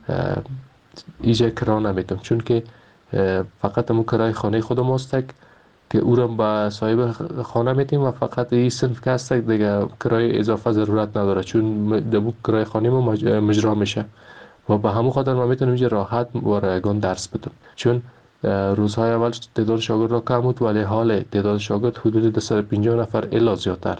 اینجا کرا نمیدم، چون که فقط همون کرای خانه خودم است که او را به صاحب خانه میتیم و فقط این صنف که هست دیگه کرای اضافه ضرورت نداره، چون دبو کرای خانه ما مجرا میشه و به همون خاطر ما میتونم اینجا راحت و رایگان درس بدم. چون روزهای اول تعداد شاگرد را کم بود، ولی حال تعداد شاگرد حدود دویست و پنجاه نفر الی زیادتر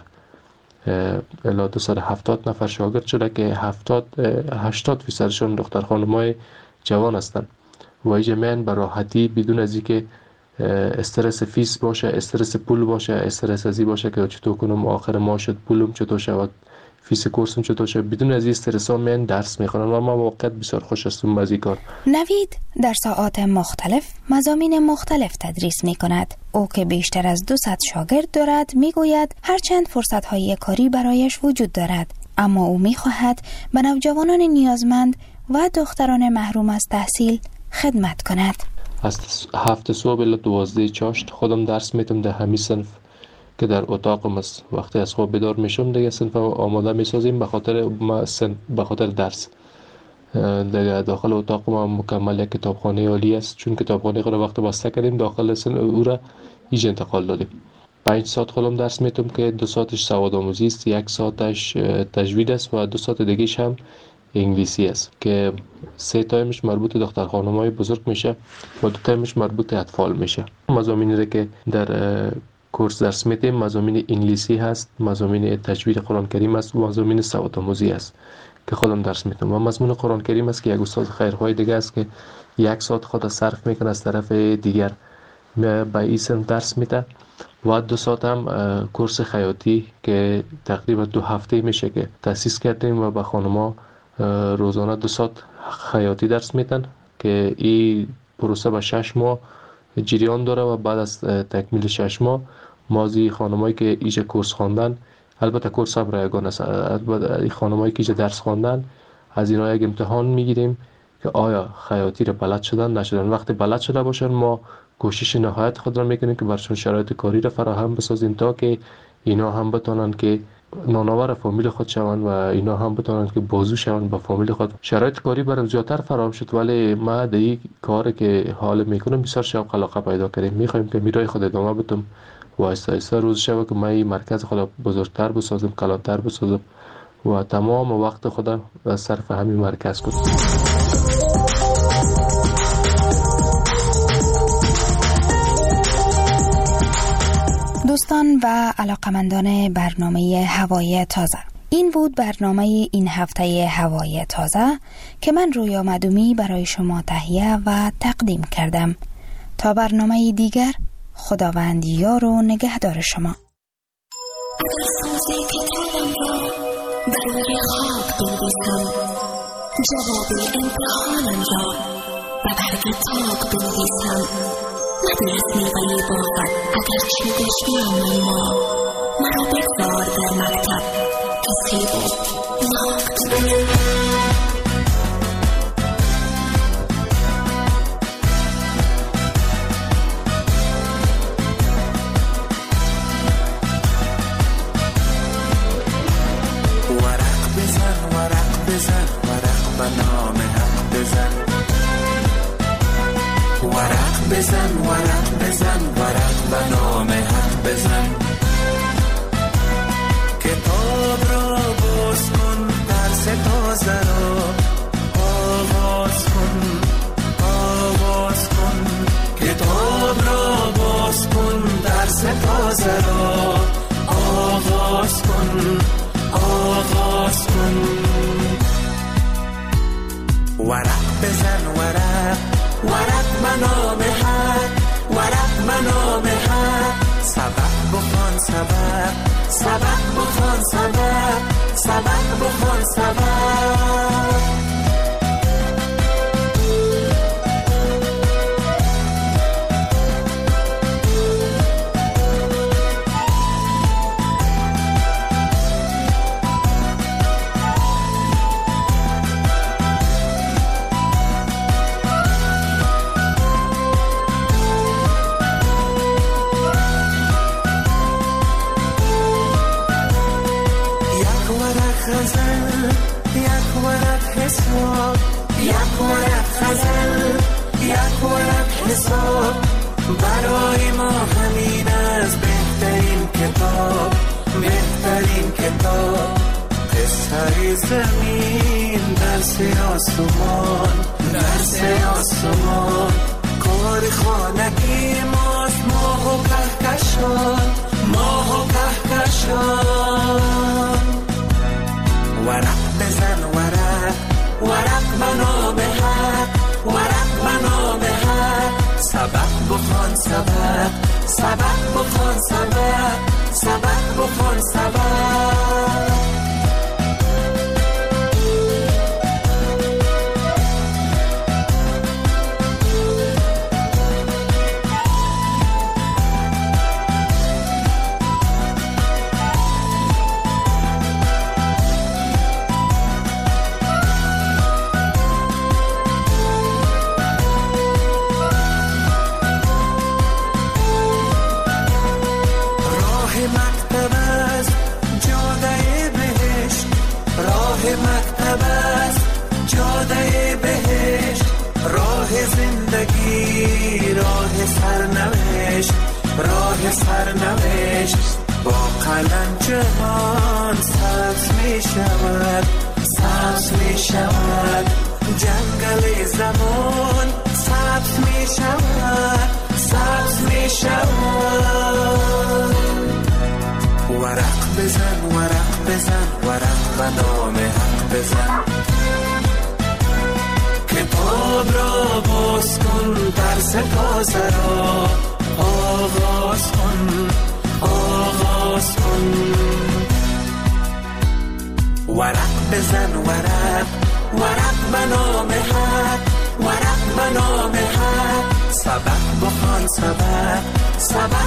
الی دویست و هفتاد نفر شاگرد شده که هفتاد هشتاد فیصدشون دختر خانم‌های جوان هستند و اینجا میان به راحتی بدون از اینکه استرس فیس باشه، استرس پول باشه، استرس ازی باشه که چطور کنم آخر ماه شد پولم چطور شود، فیس کورسم چطور شد، بدون از این استرس ها من درس میخونن و ما واقعا بسیار خوش هستم از این کار. نوید در ساعات مختلف مضامین مختلف تدریس میکند. او که بیشتر از دویست شاگرد دارد میگوید هرچند فرصت های کاری برایش وجود دارد، اما او میخواهد به نوجوانان نیازمند و دختران محروم از تحصیل خدمت کند. از هفت صبح الی دوازده چاشت خودم درس میتم در همین صنف که در اتاقم است. وقتی از خواب بیدار میشم دیگه صنف آماده میسازیم به خاطر ما صنف به خاطر درس. دیگه داخل اتاق ما مکمل یک کتابخانه عالی است، چون کتابخانه خود وقت بسته کردیم داخل صنف او را ایج انتقال دادیم. پنج ساعت خودم درس میتم که دو ساعتش سواد آموزی است، یک ساعتش تجوید است و دو ساعت دیگه‌ش هم انگلیسی است که سه تایمش مربوط دختر خانم‌های بزرگ میشه و دو تایمش مربوط اطفال میشه. مضامینی را که در کورس درس میدیم مضامین انگلیسی هست، مضامین تجوید قرآن کریم است و مضامین سواد آموزی است که خودم درس میدم. و مضمون قرآن کریم است که یک استاد خیرخواه دیگه است که یک ساعت خود صرف میکنه از طرف دیگر به این صنف درس میده و دو ساعت هم کورس خیاطی که تقریبا دو هفته میشه که تأسیس کردیم و به خانم‌ها روزانه دو ساعت خیاطی درس میدن که این پروسه به شش ماه جریان داره و بعد از تکمیل شش ماه مازی خانمایی که ایجا کورس خواندن، البته کورس هم رایگان است، البته خانمایی که ایجا درس خواندن از اینا یک امتحان میگیریم که آیا خیاطی رو بلد شدن نشدن. وقتی بلد شده باشن ما کوشش نهایت خود را میکنیم که برشون شرایط کاری را فراهم بسازیم تا که اینا هم بتونن که نانآور فامیل خود شوند و اینا هم بتونن که بازو شوند با فامیل خود. شرایط کاری برام زیادتر فراهم شد، ولی ما در این کاری که حال میکنم بسیار شوق علاقه پیدا کردیم. میخوایم که میرای خود ادامه بدم و آهسته آهسته روز شوه که ما این مرکز خود بزرگتر بسازم، کلانتر بسازم و تمام وقت خود صرف همین مرکز کنم. دوستان و علاقمندان برنامه هوای تازه، این بود برنامه این هفته هوای تازه که من رویا مدومی برای شما تهیه و تقدیم کردم. تا برنامه دیگر، خداوند یار و نگهدار شما. اگر سوزی که کلم را برای خاک بنویسم، جواب امتحانم را و برگ تاک بنویسم، ندارد میوهی باید اگر چه دشمنم ما، مرا بگذار در مکتب که سیب ناکت. بزن ورق بزن ورق و نام حق بزن، کتاب را باز کن درس تازه را آغاز کن آغاز کن، کتاب را باز کن درس تازه را آغاز کن آغاز کن. ورق بزن ورق ورق منام حق ورق منام حق، سبق بخوان سبق سبق بخوان سبق سبق بخوان سبق. یک ورق غزل یک ورق حساب، برای ما همین از بهترین کتاب بهترین کتاب. قصه زمین درس آسمان درس آسمان، کار خانگی ماست ماه و کهکشان ماه و کهکشان. ورق بزن ورق ورق منام حق ورق منام حق، سبق بخوان سبق سبق بخوان سبق سبق بخوان سبق. راه سرنوشت با قلم جهان سبز می شود سبز می شود، جنگل زمان سبز می شود سبز می شود. ورق بزن ورق بزن ورق و نام حق بزن، کتاب را باز کن درس تازه را آغاز کن آغاز کن. ورق بزن ورق ورق منام حق ورق منام حق، سبق بخوان سبق